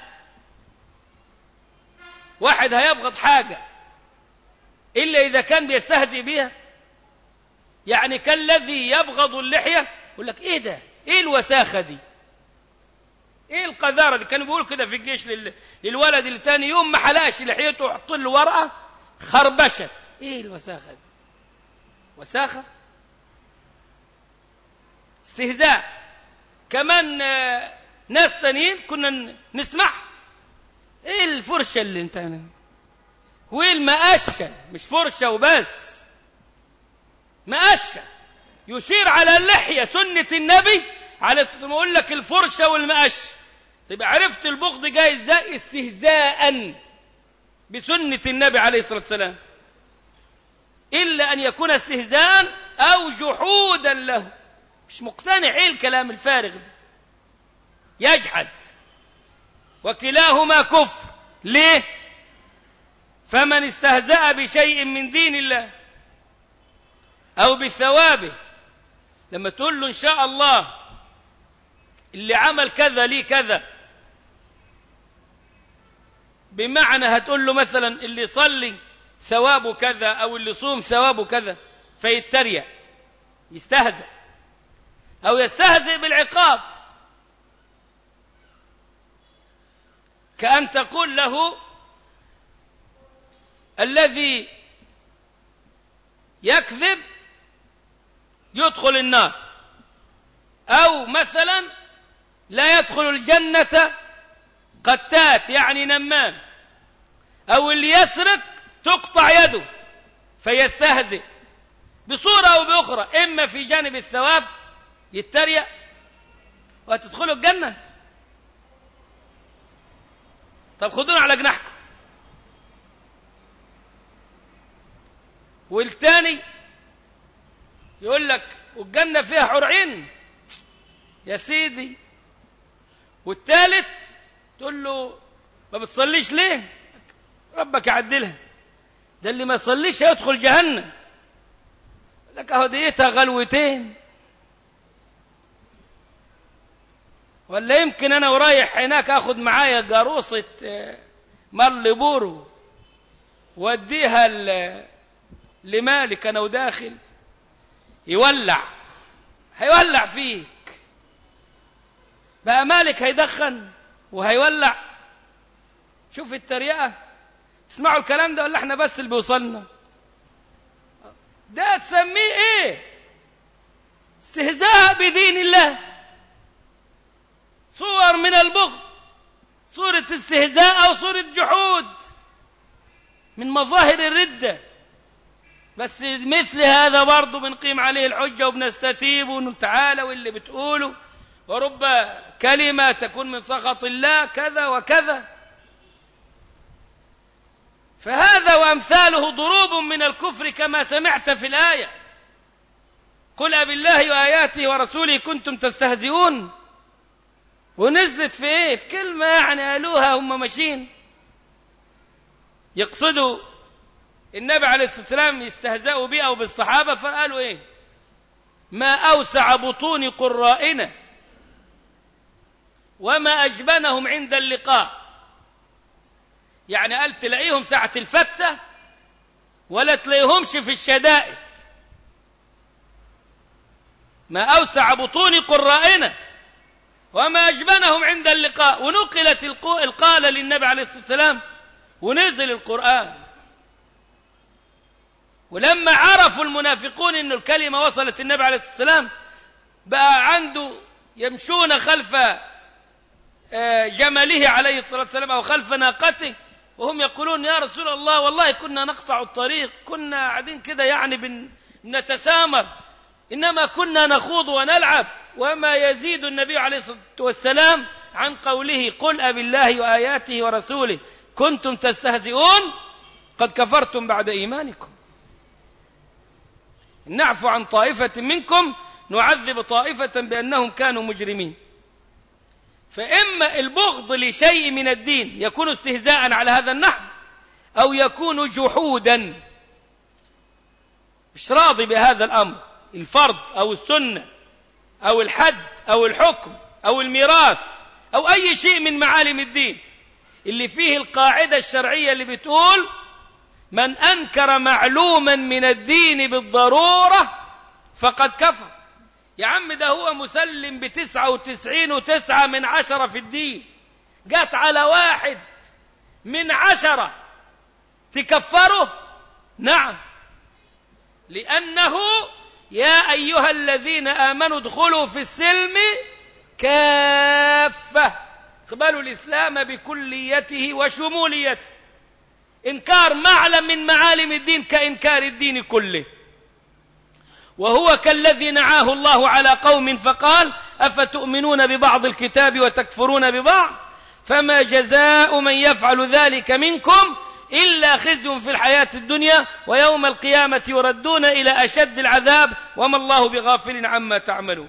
واحد هيبغض حاجة إلا إذا كان بيستهزئ بها، يعني كالذي يبغض اللحية يقول لك إيه ده، إيه الوساخة دي، إيه القذارة دي. كانوا بيقولوا كده في الجيش للولد اللي تاني يوم ما حلقش لحيته وحط له ورقة خربشت. إيه الوساخة دي؟ وساخة، استهزاء. كمان ناس تانيين كنا نسمع ايه الفرشة اللي انت وايه المقشة، مش فرشة وبس، مقشة يشير على اللحية، سنة النبي على الصلاة، يقول لك الفرشة والمقشة. طيب عرفت البغض جاي ازاي؟ استهزاء بسنة النبي عليه الصلاة والسلام، إلا أن يكون استهزاء أو جحودا له، مش مقتنع. ايه الكلام الفارغ ده؟ يجحد، وكلاهما كفر. ليه؟ فمن استهزأ بشيء من دين الله أو بثوابه، لما تقول له إن شاء الله اللي عمل كذا ليه كذا، بمعنى هتقول له مثلا اللي صلي ثوابه كذا أو اللي صوم ثوابه كذا، فيتريق، يستهزأ، أو يستهزئ بالعقاب، كأن تقول له الذي يكذب يدخل النار، أو مثلا لا يدخل الجنة قتات يعني نمام، أو اللي يسرق تقطع يده، فيستهزئ بصورة أو بأخرى، إما في جانب الثواب يتريق وتدخلوا الجنة. طب خذونا على جناحكم. والتاني يقول لك والجنة فيها حور عين يا سيدي. والتالت تقول له ما بتصليش ليه؟ ربك يعدلها، ده اللي ما يصليش هيدخل جهنم. لك اهو ديتها غلوتين، ولا يمكن انا ورايح هناك اخذ معايا جاروصة مال بورو واديها لمالك انا وداخل يولع، هيولع فيك بقى. مالك هيدخن وهيولع. شوف التريقة. اسمعوا الكلام ده ولا احنا بس اللي بيوصلنا؟ ده تسميه ايه؟ استهزاء بدين الله. صور من البغض، صورة استهزاء أو صورة جحود، من مظاهر الردة. بس مثل هذا برضو بنقيم عليه الحجة وبنستتيب ونقول تعالى واللي بتقوله، ورب كلمة تكون من سخط الله كذا وكذا. فهذا وأمثاله ضروب من الكفر كما سمعت في الآية: قل أبالله وآياته ورسوله كنتم تستهزئون. ونزلت في ايه؟ في كلمة يعني قالوها هم ماشيين يقصدوا النبي عليه الصلاة والسلام، يستهزئوا بيه أو بالصحابة، فقالوا ايه؟ ما أوسع بطون قرائنا وما أجبنهم عند اللقاء. يعني قال تلاقيهم ساعة الفتة ولا تلاقيهمش في الشدائد. ما أوسع بطون قرائنا وما أجبنهم عند اللقاء. ونقلت القالة للنبي عليه الصلاة والسلام ونزل القرآن. ولما عرفوا المنافقون أن الكلمة وصلت النبي عليه الصلاة والسلام، بقى عنده يمشون خلف جمله عليه الصلاة والسلام أو خلف ناقته، وهم يقولون يا رسول الله والله كنا نقطع الطريق، كنا قاعدين كده يعني بنتسامر، إنما كنا نخوض ونلعب. وما يزيد النبي عليه الصلاة والسلام عن قوله قل أبالله وآياته ورسوله كنتم تستهزئون قد كفرتم بعد إيمانكم. نعفو عن طائفة منكم نعذب طائفة بأنهم كانوا مجرمين. فإما البغض لشيء من الدين يكون استهزاء على هذا النحو، أو يكون جحودا، مش راضي بهذا الأمر، الفرض أو السنة أو الحد أو الحكم أو الميراث أو أي شيء من معالم الدين اللي فيه القاعدة الشرعية اللي بتقول من أنكر معلوما من الدين بالضرورة فقد كفر. يا عم ده هو مسلم بتسعة وتسعين وتسعة من عشرة في الدين، جات على واحد من عشرة تكفره؟ نعم، لأنه يا أيها الذين آمنوا ادخلوا في السلم كافة، اقبلوا الإسلام بكليته وشموليته. إنكار معلم من معالم الدين كإنكار الدين كله، وهو كالذي نعاه الله على قوم فقال أفتؤمنون ببعض الكتاب وتكفرون ببعض فما جزاء من يفعل ذلك منكم إلا خزي في الحياة الدنيا ويوم القيامة يردون إلى أشد العذاب وما الله بغافل عما تعملون.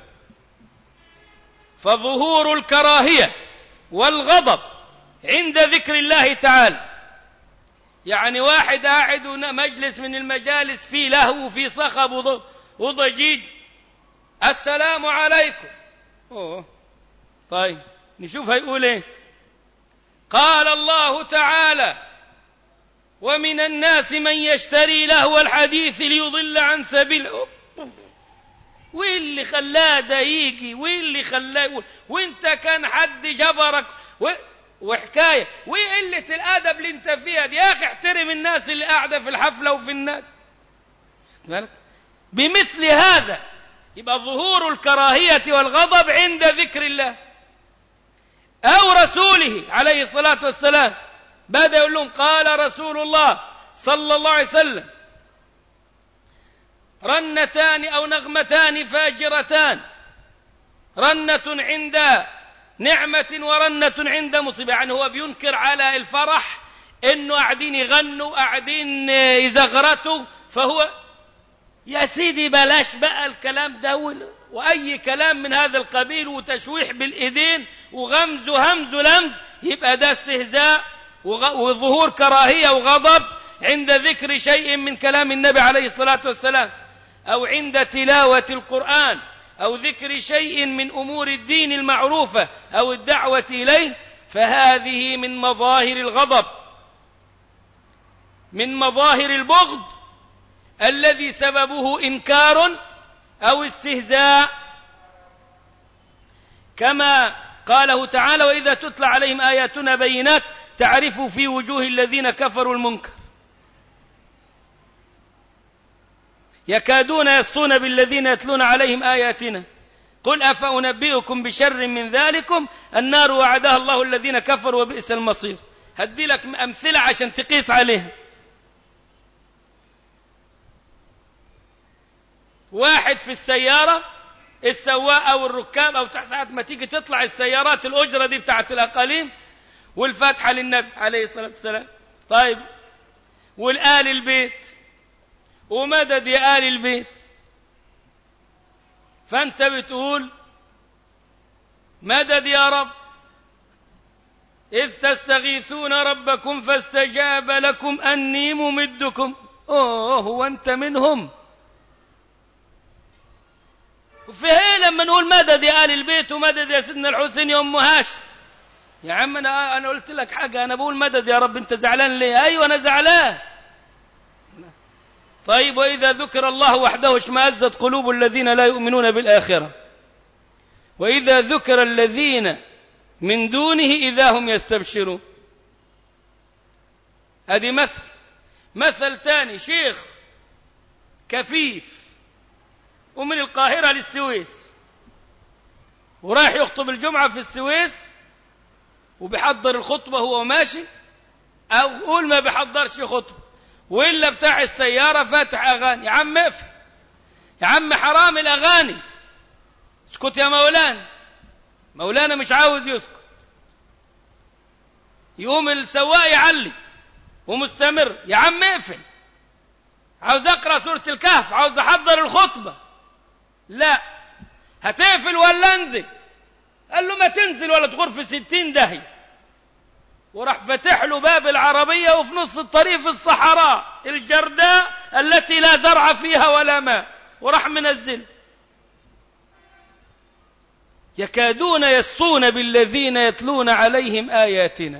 فظهور الكراهية والغضب عند ذكر الله تعالى، يعني واحد قاعد مجلس من المجالس فيه لهو وفيه صخب وضجيج، السلام عليكم، أوه. طيب نشوف هيقول ايه. قال الله تعالى ومن الناس من يشتري لهو الحديث ليضل عن سبيل، وين اللي خلاه ده يجي، وين اللي خلاه، وانت كان حد جبرك و... وحكاية وقلة الأدب اللي انت فيها دي. يا أخي احترم الناس اللي قاعدة في الحفلة وفي النادي. بمثل هذا يبقى ظهور الكراهية والغضب عند ذكر الله أو رسوله عليه الصلاة والسلام. بدأ يقول لهم قال رسول الله صلى الله عليه وسلم رنتان أو نغمتان فاجرتان، رنة عند نعمة ورنة عند مصيبة. يعني هو بينكر على الفرح إنه قاعدين يغنوا قاعدين يزغرتوا، فهو يا سيدي بلاش بقى الكلام ده وأي كلام من هذا القبيل وتشويح بالإيدين وغمز وهمز ولمز، يبقى ده استهزاء وظهور كراهية وغضب عند ذكر شيء من كلام النبي عليه الصلاة والسلام، أو عند تلاوة القرآن، أو ذكر شيء من أمور الدين المعروفة أو الدعوة إليه. فهذه من مظاهر الغضب، من مظاهر البغض الذي سببه إنكار أو استهزاء، كما قاله تعالى وإذا تتلى عليهم آياتنا بينات تعرف في وجوه الذين كفروا المنكر يكادون يسطون بالذين يتلون عليهم آياتنا قل أفأنبئكم بشر من ذلكم النار وعدها الله الذين كفروا وبئس المصير. هدي لك أمثلة عشان تقيس عليها. واحد في السيارة، السواق أو الركاب أو ساعة ما تيجي تطلع السيارات الأجرة دي بتاعت الأقاليم والفاتحة للنبي عليه الصلاة والسلام، طيب والآل البيت ومدد يا آل البيت، فأنت بتقول مدد يا رب إذ تستغيثون ربكم فاستجاب لكم أني ممدكم. أوه هو أنت منهم؟ وفيه لما نقول مدد يا آل البيت ومدد يا سيدنا الحسين يا أم هاشم؟ يا عم أنا, أنا قلت لك حاجة، أنا بقول مدد يا رب، أنت زعلان ليه؟ أيوة أنا زعلان. طيب وإذا ذكر الله وحده اشمأزت قلوب الذين لا يؤمنون بالآخرة وإذا ذكر الذين من دونه إذا هم يستبشرون. هذه مثل. مثل تاني، شيخ كفيف ومن القاهرة للسويس ورايح يخطب الجمعة في السويس وبيحضر الخطبة هو ماشي، أو قول ما بيحضرش خطبة وإلا بتاع السيارة فاتح أغاني. يا عم اقفل، يا عم حرام الأغاني، اسكت يا مولانا. مولانا مش عاوز يسكت، يقوم السواق يعلي ومستمر. يا عم اقفل، عاوز أقرأ سورة الكهف، عاوز أحضر الخطبة. لا، هتقفل ولا انزل؟ قال له ما تنزل ولا تغور في ستين داهية، وراح فتح له باب العربية وفي نص الطريق في الصحراء الجرداء التي لا زرع فيها ولا ماء، وراح منزل. يكادون يسطون بالذين يتلون عليهم آياتنا.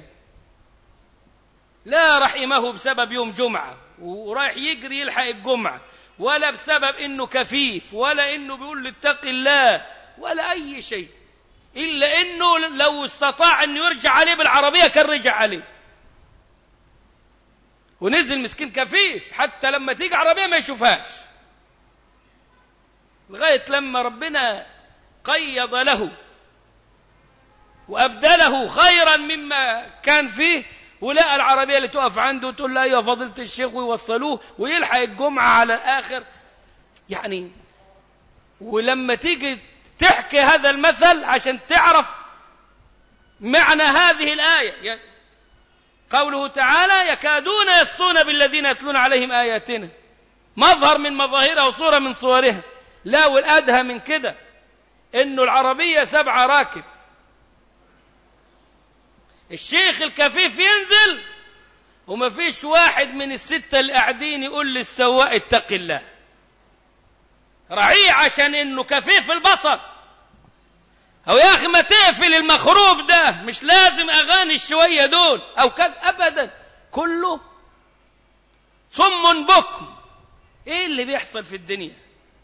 لا رحمه بسبب يوم جمعة ورايح يجري يلحق الجمعة، ولا بسبب إنه كفيف، ولا إنه بيقول له اتق الله، ولا أي شيء، إلا إنه لو استطاع أن يرجع عليه بالعربية كان رجع عليه. ونزل مسكين كفيف حتى لما تيجي عربية ما يشوفهاش، لغاية لما ربنا قيض له وأبدله خيرا مما كان فيه، ولقى العربية اللي تقف عنده وتقول له أيها فضيلة الشيخ ويوصلوه ويلحق الجمعة على الآخر يعني. ولما تيجي تحكي هذا المثل عشان تعرف معنى هذه الآية، قوله تعالى يكادون يسطون بالذين يتلون عليهم آياتنا، مظهر من مظاهرها وصورة من صورها. لا، والأدهى من كده إنه العربية سبعة راكب، الشيخ الكفيف ينزل وما فيش واحد من الستة اللي قاعدين يقول للسواق اتق الله، رعيه عشان إنه كفيف البصر. أو يا أخي ما تقفل المخروب ده، مش لازم أغاني الشوية دول أو كذا أبدا، كله صم بكم. إيه اللي بيحصل في الدنيا؟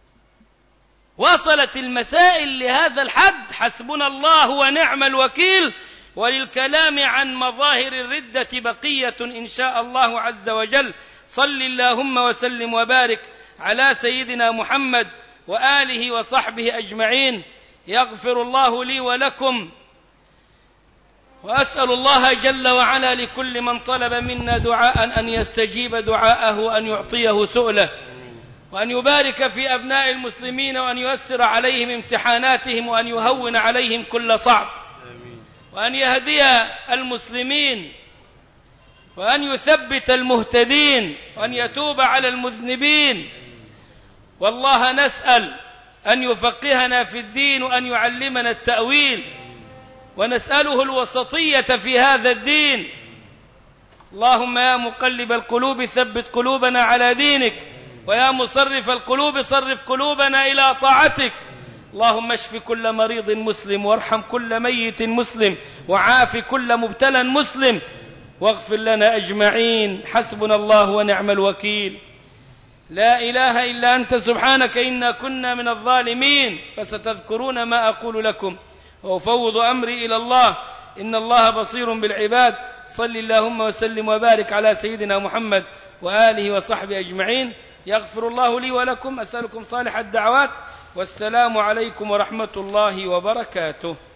وصلت المسائل لهذا الحد، حسبنا الله ونعم الوكيل. وللكلام عن مظاهر الردة بقية إن شاء الله عز وجل. صل اللهم وسلم وبارك على سيدنا محمد وآله وصحبه أجمعين. يغفر الله لي ولكم، وأسأل الله جل وعلا لكل من طلب منا دعاء أن يستجيب دعاءه وأن يعطيه سؤله، وأن يبارك في أبناء المسلمين، وأن ييسر عليهم امتحاناتهم، وأن يهون عليهم كل صعب، وأن يهدي المسلمين، وأن يثبت المهتدين، وأن يتوب على المذنبين. والله نسأل أن يفقهنا في الدين، وأن يعلمنا التأويل، ونسأله الوسطية في هذا الدين. اللهم يا مقلب القلوب ثبت قلوبنا على دينك، ويا مصرف القلوب صرف قلوبنا إلى طاعتك. اللهم اشف كل مريض مسلم، وارحم كل ميت مسلم، وعاف كل مبتلى مسلم، واغفر لنا أجمعين. حسبنا الله ونعم الوكيل. لا إله إلا أنت سبحانك إنا كنا من الظالمين. فستذكرون ما أقول لكم، وأفوض أمري إلى الله، إن الله بصير بالعباد. صل اللهم وسلم وبارك على سيدنا محمد وآله وصحبه أجمعين. يغفر الله لي ولكم. أسألكم صالح الدعوات، والسلام عليكم ورحمة الله وبركاته.